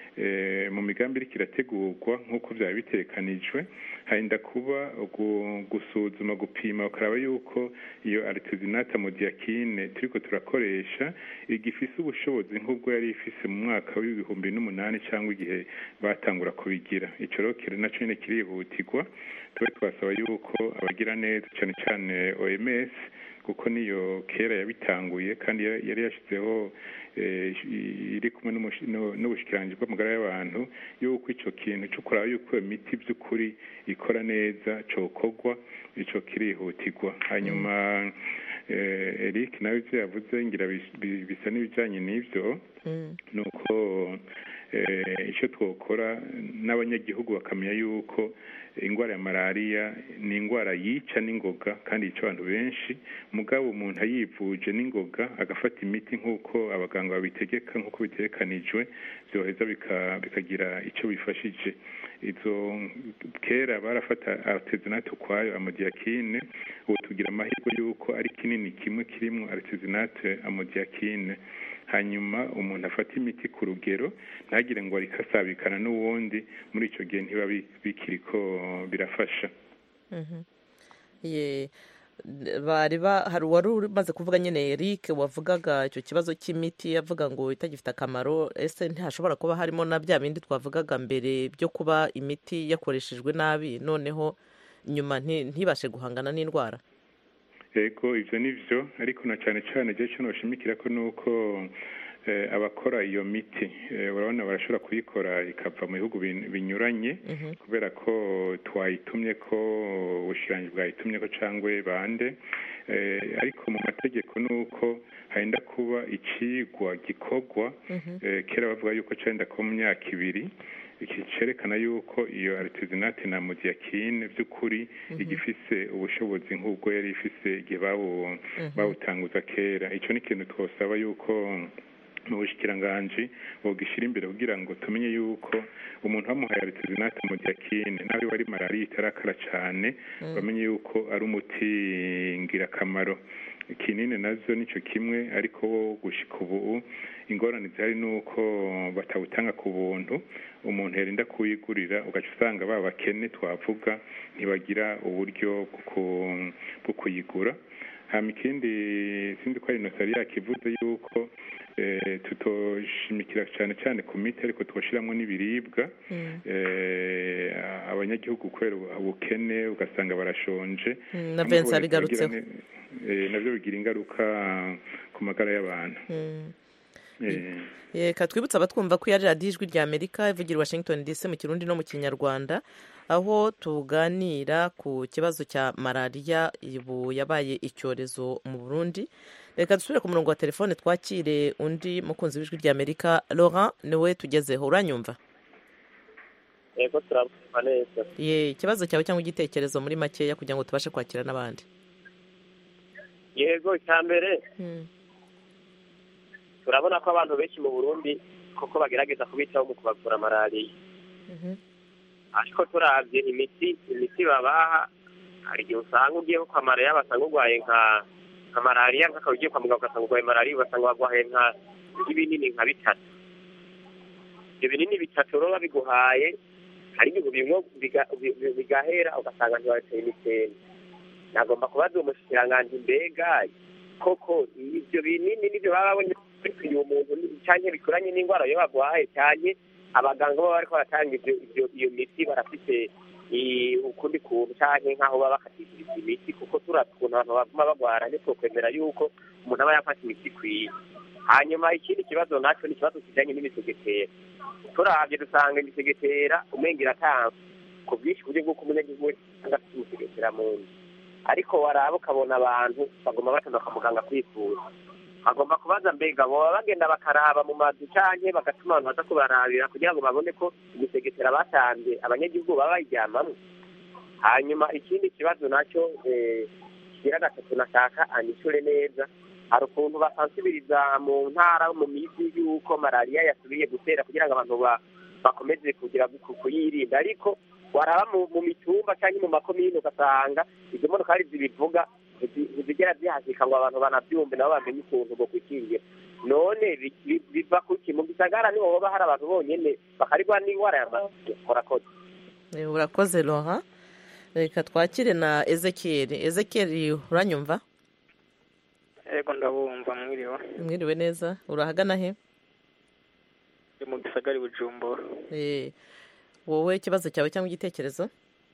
Mu migambi iriko irategurwa nk'uko byaba bitekanijwe, harinda kuba gusuzuma gupima ukaraba yuko iyo aritesunate modiakine turiko turakoresha igifise ubushobozi nk'ubwo yari ifise mu mwaka w'2008 cyangwa igihe batangura kubigira. Ico rero naco nyene kirihutirwa. Twasaba yuko abagira neza cyane cyane OMS, kuko niyo kera yabitanguye kandi yari yashizeho iri kumwe n'ubushikiranganji bw'amagara y'abantu, yuko ico kintu cyo kuraba yuko iyo miti by'ukuri ikora neza cokorwa, ico kirihutirwa. Hanyuma Eric nawe ivyo yavuze ngira bisa n'ibijanye n'ivyo, nuko icyo twokora n'abanyagihugu bakamenya yuko indwara ya malariya ni indwara yica n'ingoga kandi yica abantu benshi, mugabo umuntu ayivuje n'ingoga agafata imiti nk'uko abaganga babitegeka nk'uko bitekanijwe, byoheza bikagira icyo bifashije. Izo kera barafata aritesunate ukwayo amodiakine, ubu tugira amahirwe yuko ari kinini kimwe kirimo aritesunate amodiakine. Hanyuma umuntu afata imiti ku rugero, ntagire ngo arikasabikana n'uwundi, muri icyo gihe ntiba bikiriko birafasha.
hari wari umaze kuvuga nyine Eric wavugaga icyo kibazo cy'imiti, yavuga ngo itagifite akamaro. Ese ntihashobora kuba harimo na bya bindi twavugaga mbere byo kuba imiti yakoreshejwe nabi noneho nyuma ntibashe guhangana n'indwara?
Yego, ivyo nivyo, ariko na cyane cyane je cyo noshimikira ko nuko abakora iyo miti urabona barashobora kuyikora ikava mu bihugu binyuranye, kubera ko twayitumye ko ubushikiranganji bwayitumye ko cangwe bande, ariko mu mategeko nuko harinda kuba icigwa gikorwa. Kera bavuga yuko cyenda ko mu myaka 2 cerekana yuko iyo aritesunate na modiakine by'ukuri igifise ubushobozi nk'ubwo yari ifise igihe bawutanguza kera. Ico ni ikintu twosaba yuko mu bushikiranganji bogishyira imbere kugira ngo tumenye yuko umuntu bamuhaye aritesunate modiakine nawe wari malariya itarakara cyane, bamenye yuko ari umuti ngirakamaro. Kinini nazo nico kimwe, ariko wo gushika ubu ingorane zihari nuko batawutanga ku buntu, umuntu yerinda kuyigurira ugaca usanga babakene twavuga ntibagira uburyo bwo kuyigura. Hama ikindi sinzi ko ari nosari yakivuze yuko tutoshimikira cyane cyane ku miti, ariko twashiramwo n'ibiribwa. Abanyagihugu kubera ubukene ugasanga barashonje,
na Vincent bigarutseho
navyo bigira ingaruka ku magara y'abantu.
Reka twibutse abatwumva ko yari radiyo Ijwi ry'Amerika ivugira Washington DC mu Kirundi no mu Kinyarwanda, aho tuganira ku kibazo cya malariya yabaye icyorezo mu Burundi. Reka dusubire ku murongo wa telefone twakire undi mukunzi w'Ijwi ry'Amerika. Laurent, niwe tugezeho, uranyumva?
yego turabumva neza.
Ikibazo cyawe cyangwa igitekerezo muri makeya kugira ngo tubashe kwakira n'abandi.
Yego, icya mbere turabona ko abantu benshi mu Burundi koko bagerageza kubitaho mu kubavura malariya, ariko turabye imiti babaha, hari igihe usanga ugiye kwa malariya basanga urwaye nka malariya, nk'akaba ugiye kwa muganga ugasanga urwaye malariya, ugasanga warwaye nk'ibinini nka bitatu. Ibyo binini bitatu rero babiguhaye, hari igihe bimwe bigahera ugasanga ntiwateye imitende. Nagomba kubaza umushikiranganji, mbega koko ibyo binini nibyo baba babonye bikwiye umuntu cyangwa bikoranye n'indwara yo bagwaye, cyane abaganga baba bariko baratanga iyo miti barafite ukundi kuntu cyane nk'aho baba bakatishiriza imiti, kuko turakunda abantu baguma bagwara ntitwokwemera yuko umuntu aba yafata imiti ikwiye. Hanyuma ikindi kibazo nacyo ni ikibazo kijanye n'imisegetera. Turavye dusanga imisegetera umenga iratanga ku bwinshi kuburyo bw'uko umunyagihugu wese usanga afite imisegetera mu nzu, ariko waraba ukabona abantu bagomba batana kwa muganga kwivuza. Agomba kubaza, mbega boba bagenda bakaraba mu mazu canke bagatuma abantu baza kubarabira kugira ngo babone ko imisegetera batanze abanyagihugu baba bayiryamamwo. Hanyuma ikindi kibazo nacyo kigira gatatu nashaka anyishure neza, hari ukuntu basansibiriza mu ntara mu miji y'uko malariya yasubiye gutera kugira ngo abantu bakomeze kugira kuyirinda, ariko waraba mu mitumba cyangwa mu makomine ugasanga izo modokari zibivuga ntizigera zihashika ngo abantu banabyumve nabo bamenye ukuntu bwo kwikingira. None biva kuki mu gisagara niho hoba hari abantu bonyene bakarigwa n'indwara ya malariya? Urakoze.
Urakoze Laurent. Reka twakire na Ezekiel. Ezekiel, uranyumva?
Yego ndabumva.
Mwiriwe neza. Urahagana he?
Mu gisagara Bujumbura.
Wowe ikibazo cyawe cyangwa igitekerezo?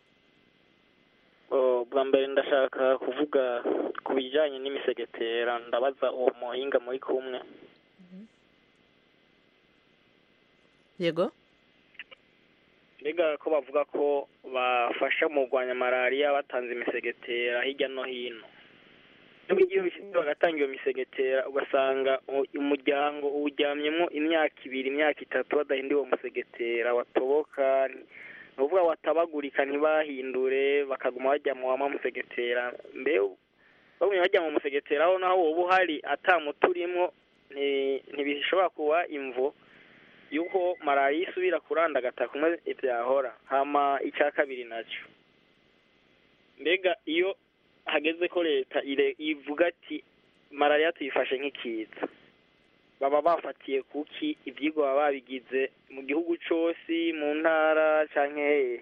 Bwa mbere ndashaka kuvuga ku bijyanye n'imisegetera, ndabaza uwo muhinga muri kumwe.
Yego.
Mbega ko bavuga ko bafasha mu kurwanya malariya batanze imisegetera hirya no hino, n'igihe bishyitse bagatanga iyo misegetera ugasanga umuryango uwuryamyemo imyaka 2 imyaka 3 badahinduye uwo musegetera, watoboka ni ukuvuga watabagurika ntibahindure, bakaguma bajya mu musegetera. Mbe bagumye bajya mu musegetera aho naho wowe uhari atamuturimo, ntibishobora kuba imvo yuko malariya isubira kurandagata kumwe ibyahora. Hama icya kabiri nacyo, mbega iyo hageze ko leta ivuga ati malariya tuyifashe nk'ikiza, baba bafatiye kuki ibyigwa baba babigize mu gihugu cyose, mu ntara cyangwa hehe?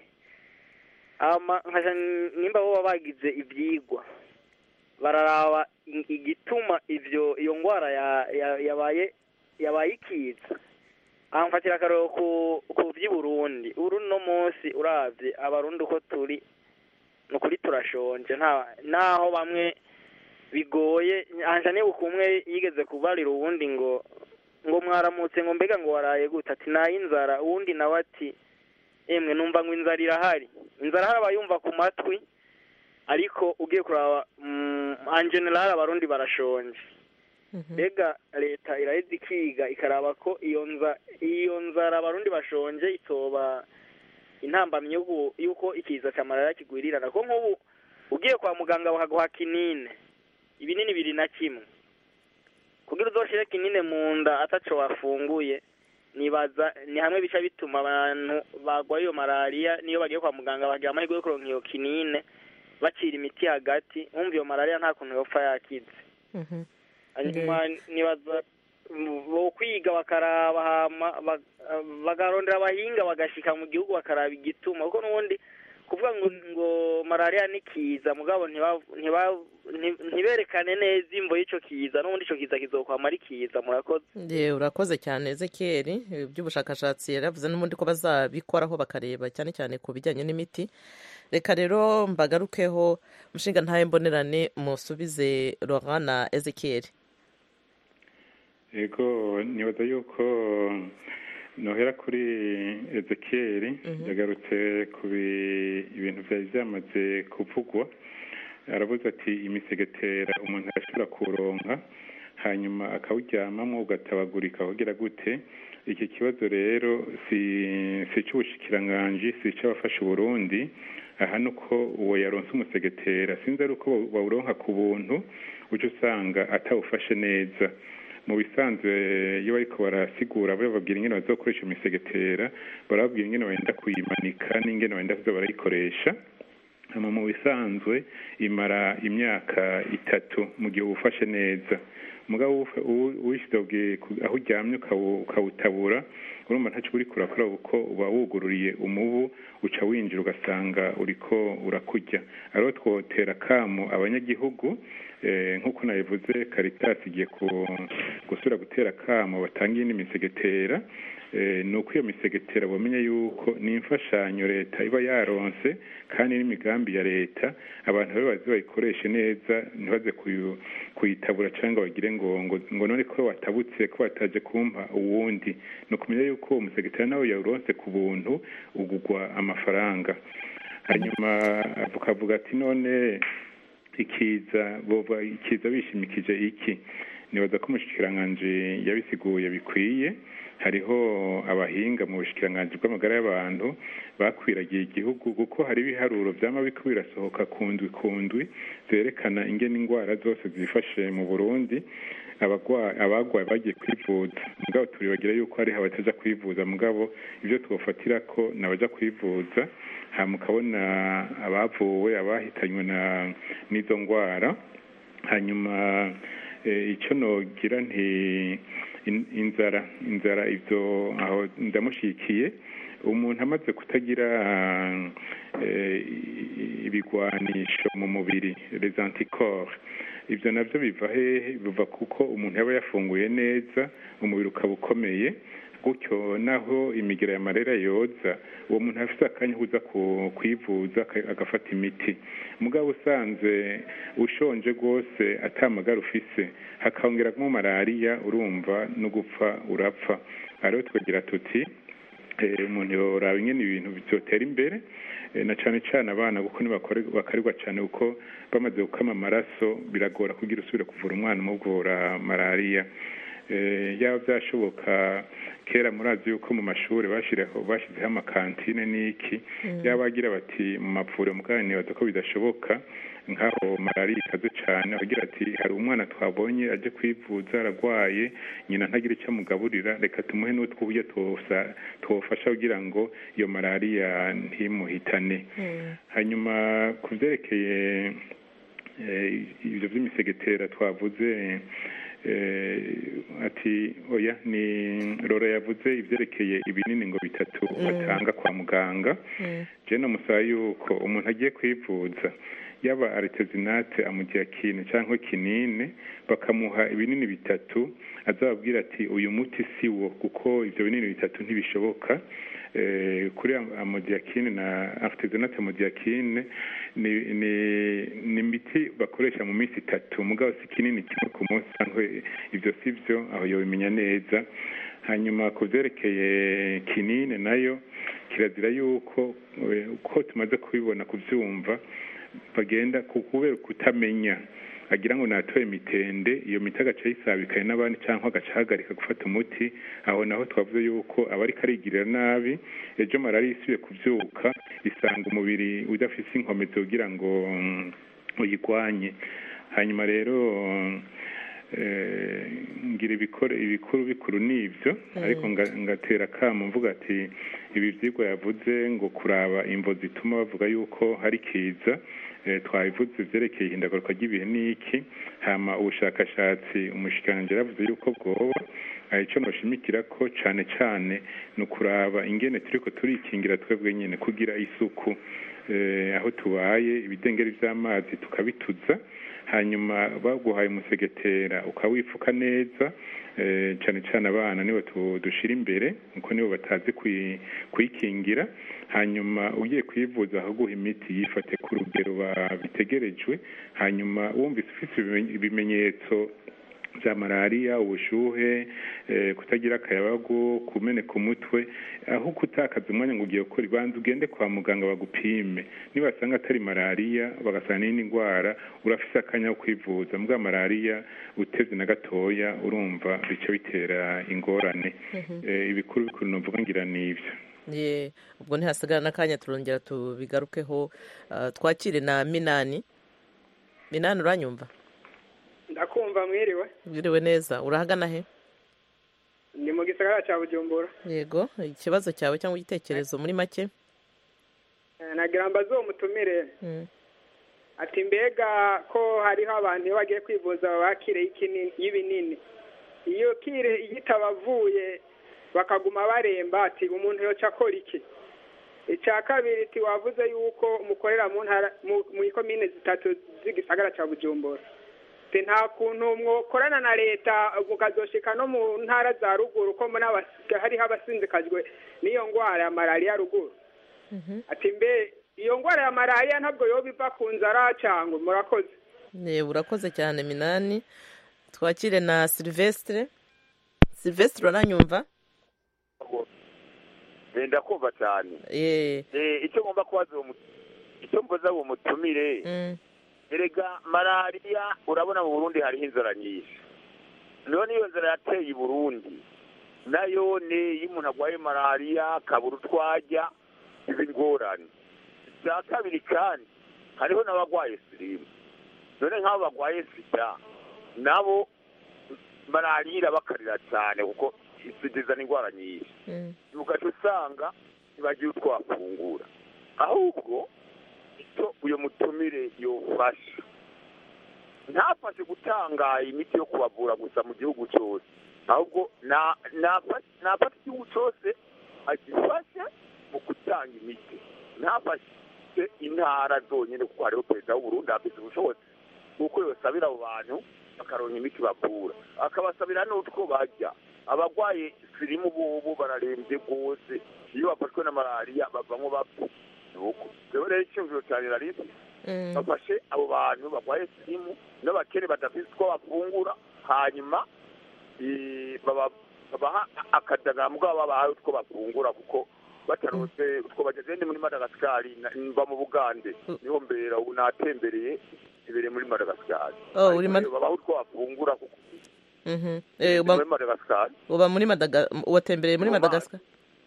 Nimba bo baba bagize ibyigwa bararaba igituma iyo ndwara yabaye ikiza. Mfatira akarero ku by'i Burundi. Urundi no munsi uravye abarundi uko turi nukuri turashonje, naho bamwe bigoye. Anja niba kumwe yigeze kubarira uwundi ngo mwaramutse, ngo mbega ngo waraye gute, ati nayi inzara. Uwundi nawe ati emwe numva ngo inzara irahari. Inzara hari abayumva ku matwi, ariko ugiye kuraba en general abarundi barashonje. Mbega leta iraheze ikiga ikaraba ko iyo nzara abarundi bashonje itoba intambamyi yuko ikiza cya malariya kigwirirana. Ko nk'ubu ugiye kwa muganga bakaguha kinine, ibinini 2 kugira uzoshire kinine mu nda ataco wafunguye, nibaza ni hamwe bica bituma abantu bagwa iyo malariya niyo bagiye kwa muganga bagira amahirwe yo kuronka iyo kinine bacira imiti hagati, umva iyo malariya nta kuntu yopfa yakize. Hanyuma nibaza bo kwiga bakaraba, bagarondera abahinga bagashika mu gihugu bakaraba igituma, kuko n'ubundi kuvuga ngo malariya ni kiza mugabo ntiberekane neza imvo y'icyo kiza, n'ubundi icyo kiza kizokwama ari kiza. Murakoze.
Urakoze cyane Ezekiel. Iby'ubushakashatsi yaravuze n'ubundi ko bazabikoraho bakareba cyane cyane ku bijyanye n'imiti. Reka rero mbagarukeho mushinga ntaye mbonerane musubize Laurent na Ezekiel.
Yego, nibaza yuko nohera kuri Ezekiel yagarutse ku ibintu byari byamaze kuvugwa. Aravuze ati imisegetera umuntu arashobora kuronka hanyuma akawuryamamo ugatabagurika kugira gute. iki kibazo rero si cy'ubushikiranganji si cy'abafasha Burundi aha nuko uwo yaronse umusegetera sinzi ari uko bawuronka ku buntu uca usanga atawufashe neza mu bisanzwe iyo bariko barasigura bababwira ingene bazokoresha imisegetera barababwira ingene bagenda kuyimanika n'ingene bagenda kuza barayikoresha hama mu bisanzwe imara imyaka 3 mu gihe ufashe neza mugabo uwishyizwe aho uryamye ukawutabura urumva ntacyo uri kurakora kuko uba wugururiye umubu uca winjira ugasanga uriko urakurya ariho twotera kamo abanyagihugu nk'uko nabivuze Caritas igiye gusubira gutera kamo batanga iyindi misegetera ni uko iyo misegetera bamenya yuko ni imfashanyo leta iba yaronse kandi n'imigambi ya leta abantu babe bazi bayikoreshe neza ntibaze kuyitabura cyangwa bagire ngo none ko watabutse ko bataje kumpa uwundi ni ukumenya yuko umusegetera nawe yawuronse ku buntu ugugwa amafaranga hanyuma avuga ati none ikiza bishimikije iki nibaza ko umushikiranganji yabisiguye bikwiye hariho abahinga mu bushikiranganji bw'amagara y'abantu bakwiragiye igihugu kuko hari ibiharuro byama biko birasohoka kundwi zerekana ingene indwara zose zifashe mu Burundi abagwayi bagiye kwivuza mugabo turibagira yuko hari abataja kwivuza mugabo ibyo twofatira ko nabaja kwivuza mukabona abavuwe abahitanywe n'izo ndwara hanyuma icyo nogira nti inzara ibyo aho ndamushikiye umuntu amaze kutagira ibigwanisho mu mubiri les anticorps ibyo navyo biva kuko umuntu yaba yafunguye neza umubiri ukaba ukomeye gutyo naho imigira ya malaria yoza uwo muntu afite akanya kuza kwivuza agafata imiti mugabo usanze ushonje rwose atamagara ufise hakongera malaria urumva no gupfa urapfa ariho twagira tuti umuntu yoraba ingene ibintu bizotera imbere na cyane cyane abana kuko bakarirwa cyane kuko bamaze gukama amaraso biragora kugira usubire kuvura umwana umuvura malaria yaba byashoboka kera murazi yuko mu mashuri bashyizeho amakantine n'iki yaba bagira bati mu mavuriro mugani baza ko bidashoboka nk'aho malaria ikaze cyane agira ati hari umwana twabonye aje kwivuza aragwaye nyina ntagira icyo amugaburira reka tumuhe n'utwuburyo twofasha kugira ngo iyo malaria ntimuhitane hanyuma ku byerekeye ibyo by'imisegetera twavuze ati oya ni Rora yavuze ibyerekeye ibinini ngo 3 batanga kwa muganga je namusaba yuko umuntu agiye kwivuza yaba aritezinate amudiakine cyangwa kinine bakamuha ibinini 3 azababwira ati uyu muti siwo kuko ibyo binini 3 ntibishoboka kuri amodiakine na artesunate amodiakine ni imiti bakoresha mu minsi 3 mugabo si kinini kimwe ku munsi cyangwa ibyo sivyo aho yobimenya neza hanyuma kuvyerekeye kinine nayo kirazira yuko uko tumaze kubibona kuvyumva bagenda kubera kutamenya agira ngo natoye mitende iyo miti agaca yisabikaye n'abandi cyangwa agacahagarika gufata umuti aho naho twavuze yuko abari karigirira nabi ejo malaria isubiye kuvyuka isanga umubiri udafise inkomezi kugira ngo uyigwanye hanyuma rero ngira ibikuru nivyo ariko ngatera kamo mvuga ati ibi vyigwa yavuze ngo kuraba imvo zituma bavuga yuko hari kiza twabivuze vyerekeye ihindagurika ry'ibihe n'iki hama ubushakashatsi umushikiranganji yaravuze yuko bwoba ico noshimikira ko cane cane ni ukuraba ingene turiko turikingira twebwe nyene kugira isuku aho tubaye ibidengeri vy'amazi tukabituza hanyuma baguhaye umusegetera ukawifuka neza cyane cyane abana nibo dushira imbere kuko nibo batazi kwikingira hanyuma ugiye kwivuza aho guha imiti yifate ku rugero bitegerejwe hanyuma wumvise ufite ibimenyetso za malariya, ubushuhe, kutagira akayabagu, kumeneka umutwe, aho kutakaza umwanya ngo ugiye gukora ibanza ugende kwa muganga bagupime, nibasanga atari malariya bagasanga n'indi ndwara urafise akanya ko kwivuza. Mbwa malariya utevye na gatoya urumva bice bitera ingorane. Ibikuru bikuru novuga ngira nivyo.
Ubwo ntihasigara n'akanya turongera tubigarukeho. Twakire na Minani. Minani, uranyumva?
Ndakumva. Mwiriwe
neza. Urahagana he?
Ni mu gisagara cya Bujumbura.
Yego, ikibazo cyawe cyangwa igitekerezo muri make?
Nagira mbaze uwo mutumire ati mbega ko hariho abantu iyo bagiye kwivuza babakire y'ibinini, iyo kire itabavuye bakaguma baremba, ati umuntu yoca akora iki? Icya kabiri, ati wavuze yuko mukorera mu ikomine zitatu z'igisagara cya Bujumbura, nta kuntu mwokorana na leta mukazoshika no mu ntara za ruguru ko hariho abasinzikajwe n'iyo ndwara ya malariya ruguru? Ati mbe iyo ndwara ya malariya ntabwo yoba iva ku nzara cyangwa? Murakoze.
Urakoze cyane Minani. Twakire na Silvestre. Silvestre, uranyumva?
Ndakumva cyane. Icyo ngomba kubaza icyo mbaza uwo mutumire, erega malariya urabona mu Burundi hariho inzara nyinshi, none iyo nzara yateye i Burundi nayo iyo umuntu arwaye malariya akabura utwajya izi ngorane. Icya kabiri kandi hariho n'abarwaye sirimu, none nk'abo barwaye sida nabo malariya irabakarira cyane kuko izana indwara nyinshi, ugaca usanga ntibagira utwo bafungura. Ahubwo icyo uyu mutumire yofasha, ntafashe gutanga imiti yo kubavura gusa mu gihugu cyose, ahubwo nafashe igihugu cyose agifashe mu gutanga imiti, ntafashe intara zonyine kuko hariho perezida w'Uburundi afite ubushobozi kuko yosabira abo bantu bakaronka imiti bavura, akabasabira n'utwo bajya. Abarwaye sirimu bubu bararembye rwose, iyo bafashwe na malariya bavamo bapfa. Rero icyumviro cyane narisi bafashe abo bantu barwaye sirimu n'abakene badafite utwo bafungura, hanyuma babaha akadagara mugabo babahaye utwo bafungura kuko batarose utwo bageze muri Madagascar. Mva mu Bugande niho mbera ubu natembereye ibereye muri Madagascar. Babaha utwo bafungura kuko
uba muri watembereye muri Madagascar?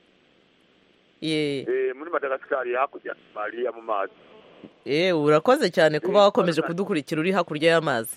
Muri Madagascar hakurya Maria mu mazi.
Urakoze cyane kuba wakomeje kudukurikira uri hakurya y'amazi.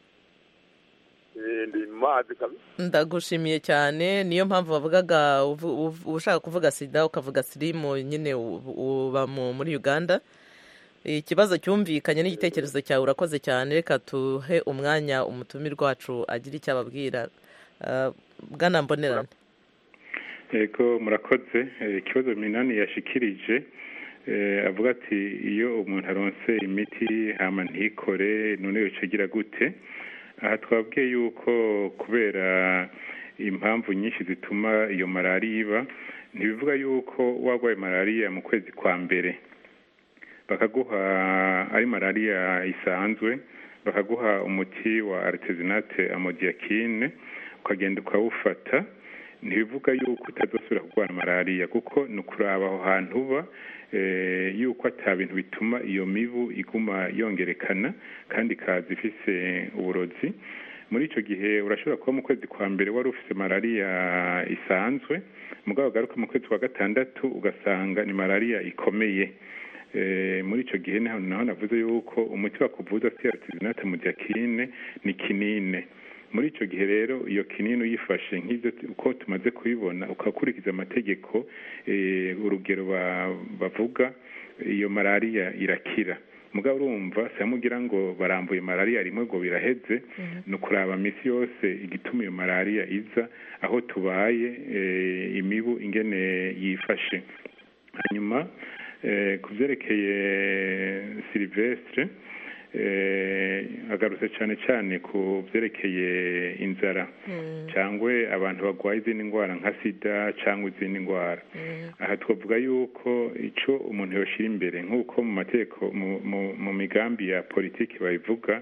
Ndi mu mazi kabisa.
Ndagushimiye cyane, niyo mpamvu bavugaga ushaka kuvuga sida ukavuga sirimu nyine uba muri Uganda. Ikibazo cyumvikanye n'igitekerezo cyawe, urakoze cyane. Reka tuhe umwanya umutumirwa wacu agira icyo ababwira. Bwana Mbonerane.
Yego, murakoze. Ikibazo Minani yashikirije avuga ati iyo umuntu aronse imiti hama ntikore none yocagira gute? Aha twabwiye yuko kubera impamvu nyinshi zituma iyo malariya iba, ntibivuga yuko warwaye malariya mu kwezi kwa mbere bakaguha ari malariya isanzwe, bakaguha umuti wa artesunate amodiakine ukagenda ukawufata, ntibivuga yuko utazosubira kurwara malariya, kuko ni ukuraba aho hantu uba yuko ata bintu bituma iyo mibu iguma yongerekana kandi ikaza ifise uburozi. Muri icyo gihe urashobora kuba mu kwezi kwa mbere wari ufise malariya isanzwe, mugabo ugaruka mu kwezi kwa gatandatu ugasanga ni malariya ikomeye. Muri icyo gihe naho navuze yuko umuti wakuvuza si artesunate amodiakine ni kinine. Muri icyo gihe rero iyo kinini uyifashe nk'ibyo uko tumaze kubibona ukakurikiza amategeko urugero bavuga, iyo malariya irakira. Mugabo urumva samugira ngo barambuye malariya rimwe ngo biraheze, no kuraba misi yose igituma iyo malariya iza aho tubaye, imibu ingene yifashe. Hanyuma kuvyerekeye Silvestre agarutse cyane cyane ku byerekeye inzara cyangwa abantu barwaye izindi ndwara nka sida cyangwa izindi ndwara. Aha twavuga yuko icyo umuntu yoshira imbere nk'uko mu mategeko mu migambi ya politiki babivuga,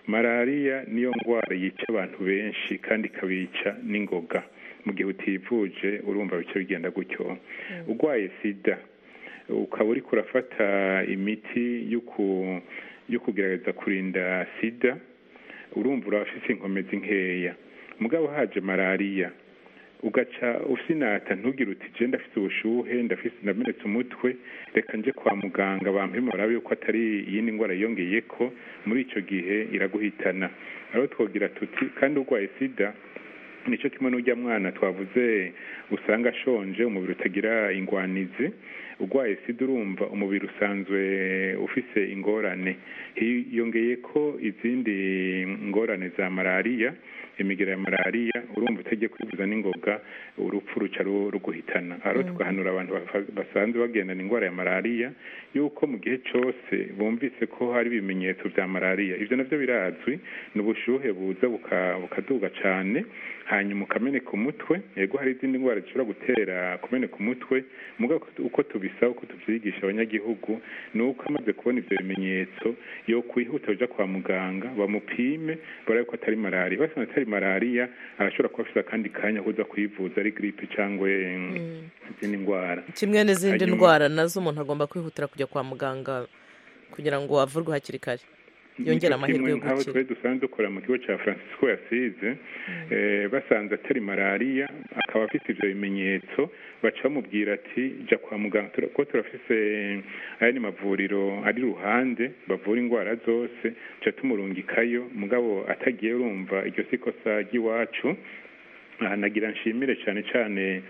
malariya niyo ndwara yica abantu benshi kandi ikabica n'ingoga mu gihe utivuje urumva bice bigenda gutyo. Urwaye sida ukaba uriko urafata imiti yo kugerageza kurinda sida urumva urafise inkomezi nkeya. Mugabo haje malariya ugaca usinata ntugire uti je ndafise ubushuhe ndamenetse umutwe reka nje kwa muganga bampima barabe yuko atari iyindi ndwara yongeyeko, muri ico gihe iraguhitana. Aho twogira tuti kandi urwaye sida nico kimwe n'urya mwana twavuze usanga ashonje umubiri utagira ingwanizi. Urwaye sida urumva umubiri usanzwe ufise ingorane, hiyongeye ko izindi ngorane za malariya, imigera ya malariya urumva utagiye kwivuza n'ingoga urupfu ruca ruguhitana. Aho tugahanura abantu basanzwe bagendana ingwara ya malariya yuko mu gihe cyose bumvise ko hari ibimenyetso vya malariya, ivyo navyo birazwi, n'ubushuhe buza bukaduga cane, hanyuma ukameneka umutwe. Yego hari izindi ndwara zishobora gutera kumeneka umutwe, mugabo uko tubisaba uko tuvyigisha abanyagihugu nuko amaze kubona ivyo bimenyetso yo kwihuta uja kwa muganga bamupime barabe ko atari malariya. Basanze atari malariya arashobora kuba afise akandi kanya kuza kwivuza ari gripe cyangwa izindi ndwara.
Kimwe n'izindi ndwara nazo umuntu agomba kwihutira kujya kwa muganga kugira ngo avurwe hakiri kare yongera amahirwe yo gukira.
Twe dusanzwe dukora mu kigo cya Francisco Yasize basanze atari malariya akaba afite ivyo bimenyetso baca bamubwira ati jya kwa muganga ko turafise aya ni mavuriro ari ruhande bavura indwara zose ca tumurungikayo. Mugabo atagiye urumva iryo sikosa ry'iwacu. Nagira nshimire cyane cyane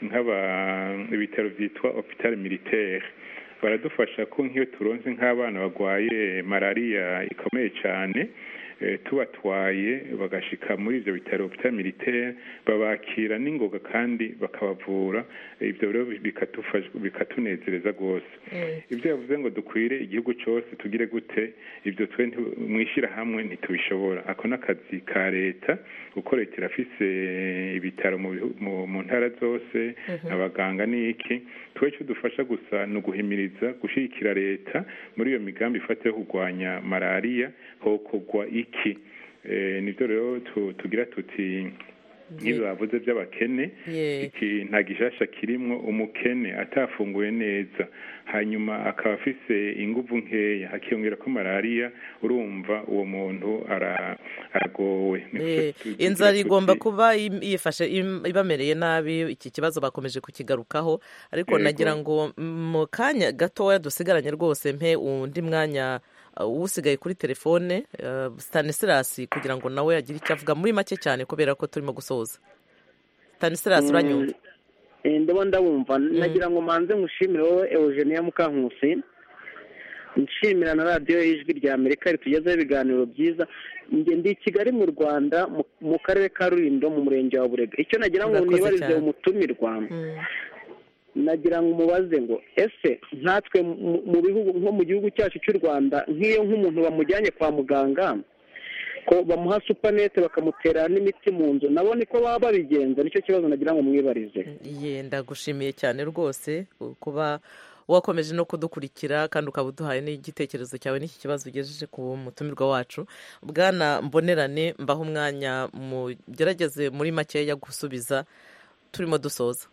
ibitaro vyitwa Hôpital Militaire baradufasha ko nk'iyo turonse nk'abana bagwaye malariya ikomeye cyane tubatwaye bagashika muri ivyo bitaro Hôpital Militaire babakira n'ingoga kandi bakabavura. Ivyo rero bikatunezereza rwose. Ivyo yavuze ngo dukwire igihugu cyose tugire gute, ivyo twe mwishira hamwe ntitubishobora. Ako n'akazi ka leta uko leta irafise ibitaro mu ntara zose abaganga n'iki, twece dufasha gusa no guhimiriza gushigikira leta muri iyo migambi ifate yo kurwanya malariya hokogwa iki. Nivyo rero tugira tuti nk'ibyo bavuze by'abakene, iki nta gishasha kirimwo. Umukene atafunguye neza hanyuma akaba afise inguvu nkeya hakiyongera ko malariya urumva uwo muntu aragowe.
Inzara igomba kuba yifashe ibamereye nabi. Iki kibazo bakomeje kukigarukaho ariko nagira ngo mu kanya gatoya dusigaranye rwose mpe undi mwanya usigaye kuri telefone Stanislas kugira ngo nawe agire icyo avuga muri make cyane kubera ko turimo gusoza. Stanislas uranyumva?
Ndabumva. Nagira ngo manze ngushimire wowe Eugenia Mukankusi, nshimira na radiyo y'ijwi rya Amerika ritugezeho ibiganiro byiza. Nge ndi Kigali mu Rwanda mu karere ka Rulindo mu murenge wa Burega. Icyo nagira ngo nibarize umutumirwa nagira ngo umubaze ngo ese natwe mu bihugu nko mu gihugu cyacu cy'u Rwanda nk'iyo nk'umuntu bamujyanye kwa muganga ko bamuha supanete bakamutera n'imiti mu nzu nabo niko baba babigenza? Nicyo kibazo nagira ngo mwibarize.
Ndagushimiye cyane rwose kuba wakomeje no kudukurikira kandi ukaba uduhaye n'igitekerezo cyawe n'iki kibazo ugejeje ku mutumirwa wacu. Bwana Mbonerane mbaho umwanya mugerageze muri makeya gusubiza turimo dusoza.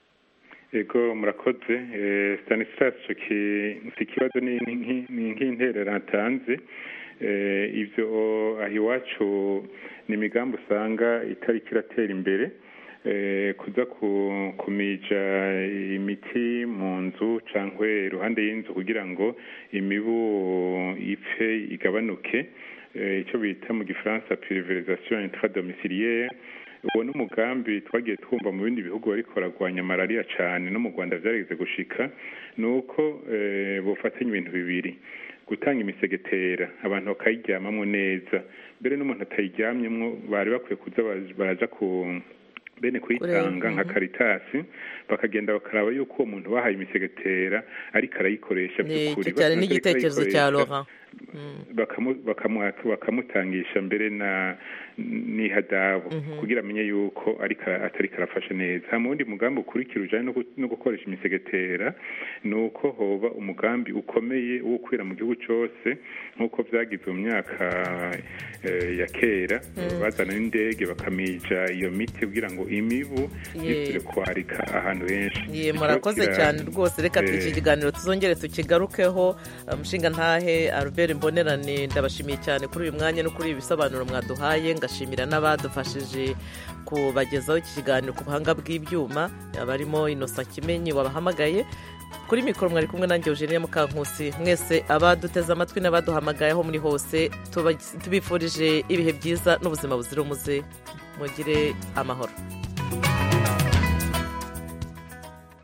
Ego murakoze. Stanislas si kibazo ni nk'interera natanze. Ivyo aho iwacu ni imigambi usanga itari kiratera imbere, kuza kumija imiti mu nzu cyangwa iruhande y'inzu kugira ngo imibu ipfe igabanuke, icyo bita mu gifaransa pulverisation intradomiciliaire. Uwo n'umugambi twagiye twumva mu bindi bihugu bariko baragwanya malariya cyane, no mu Rwanda byarigeze gushika. Nuko bofatanya ibintu bibiri: gutanga imisegetera abantu bakayiryamamo neza, mbere n'umuntu atayiryamyemo bari bakwiye kuza baraja bene kuyitanga nka Caritas, bakagenda bakaraba yuko uwo muntu bahaye imisegetera ariko arayikoresha by'ukuri.
Cyane n'igitekerezo cya Laurent
bakamutangisha mbere n'ihadabu kugira amenye yuko atari karafashe neza. Mu wundi mugambi ukurikira ujyanye no gukoresha imisegetera ni uko hoba umugambi ukomeye wo gukwira mu gihugu cyose nk'uko byagize mu myaka ya kera, bazana n'indege bakamija iyo miti kugira ngo imibu yisure kwarika ahantu henshi.
Murakoze cyane rwose, reka iki kiganiro tuzongere tukigarukeho. Mushinga ntahe Albert Mbonerane, ndabashimiye cyane kuri uyu mwanya no kuri ibi bisobanuro mwaduhaye, ngashimira n'abadufashije kubagezaho iki kiganiro ku buhanga bw'ibyuma, abarimo Innocent Kimenyi wabahamagaye. Kuri mikoro mwari kumwe nanjye Eugenie Mukankusi. Mwese abaduteze amatwi n'abaduhamagaye aho muri hose, tubifurije ibihe byiza n'ubuzima buzira umuze. Mugire amahoro.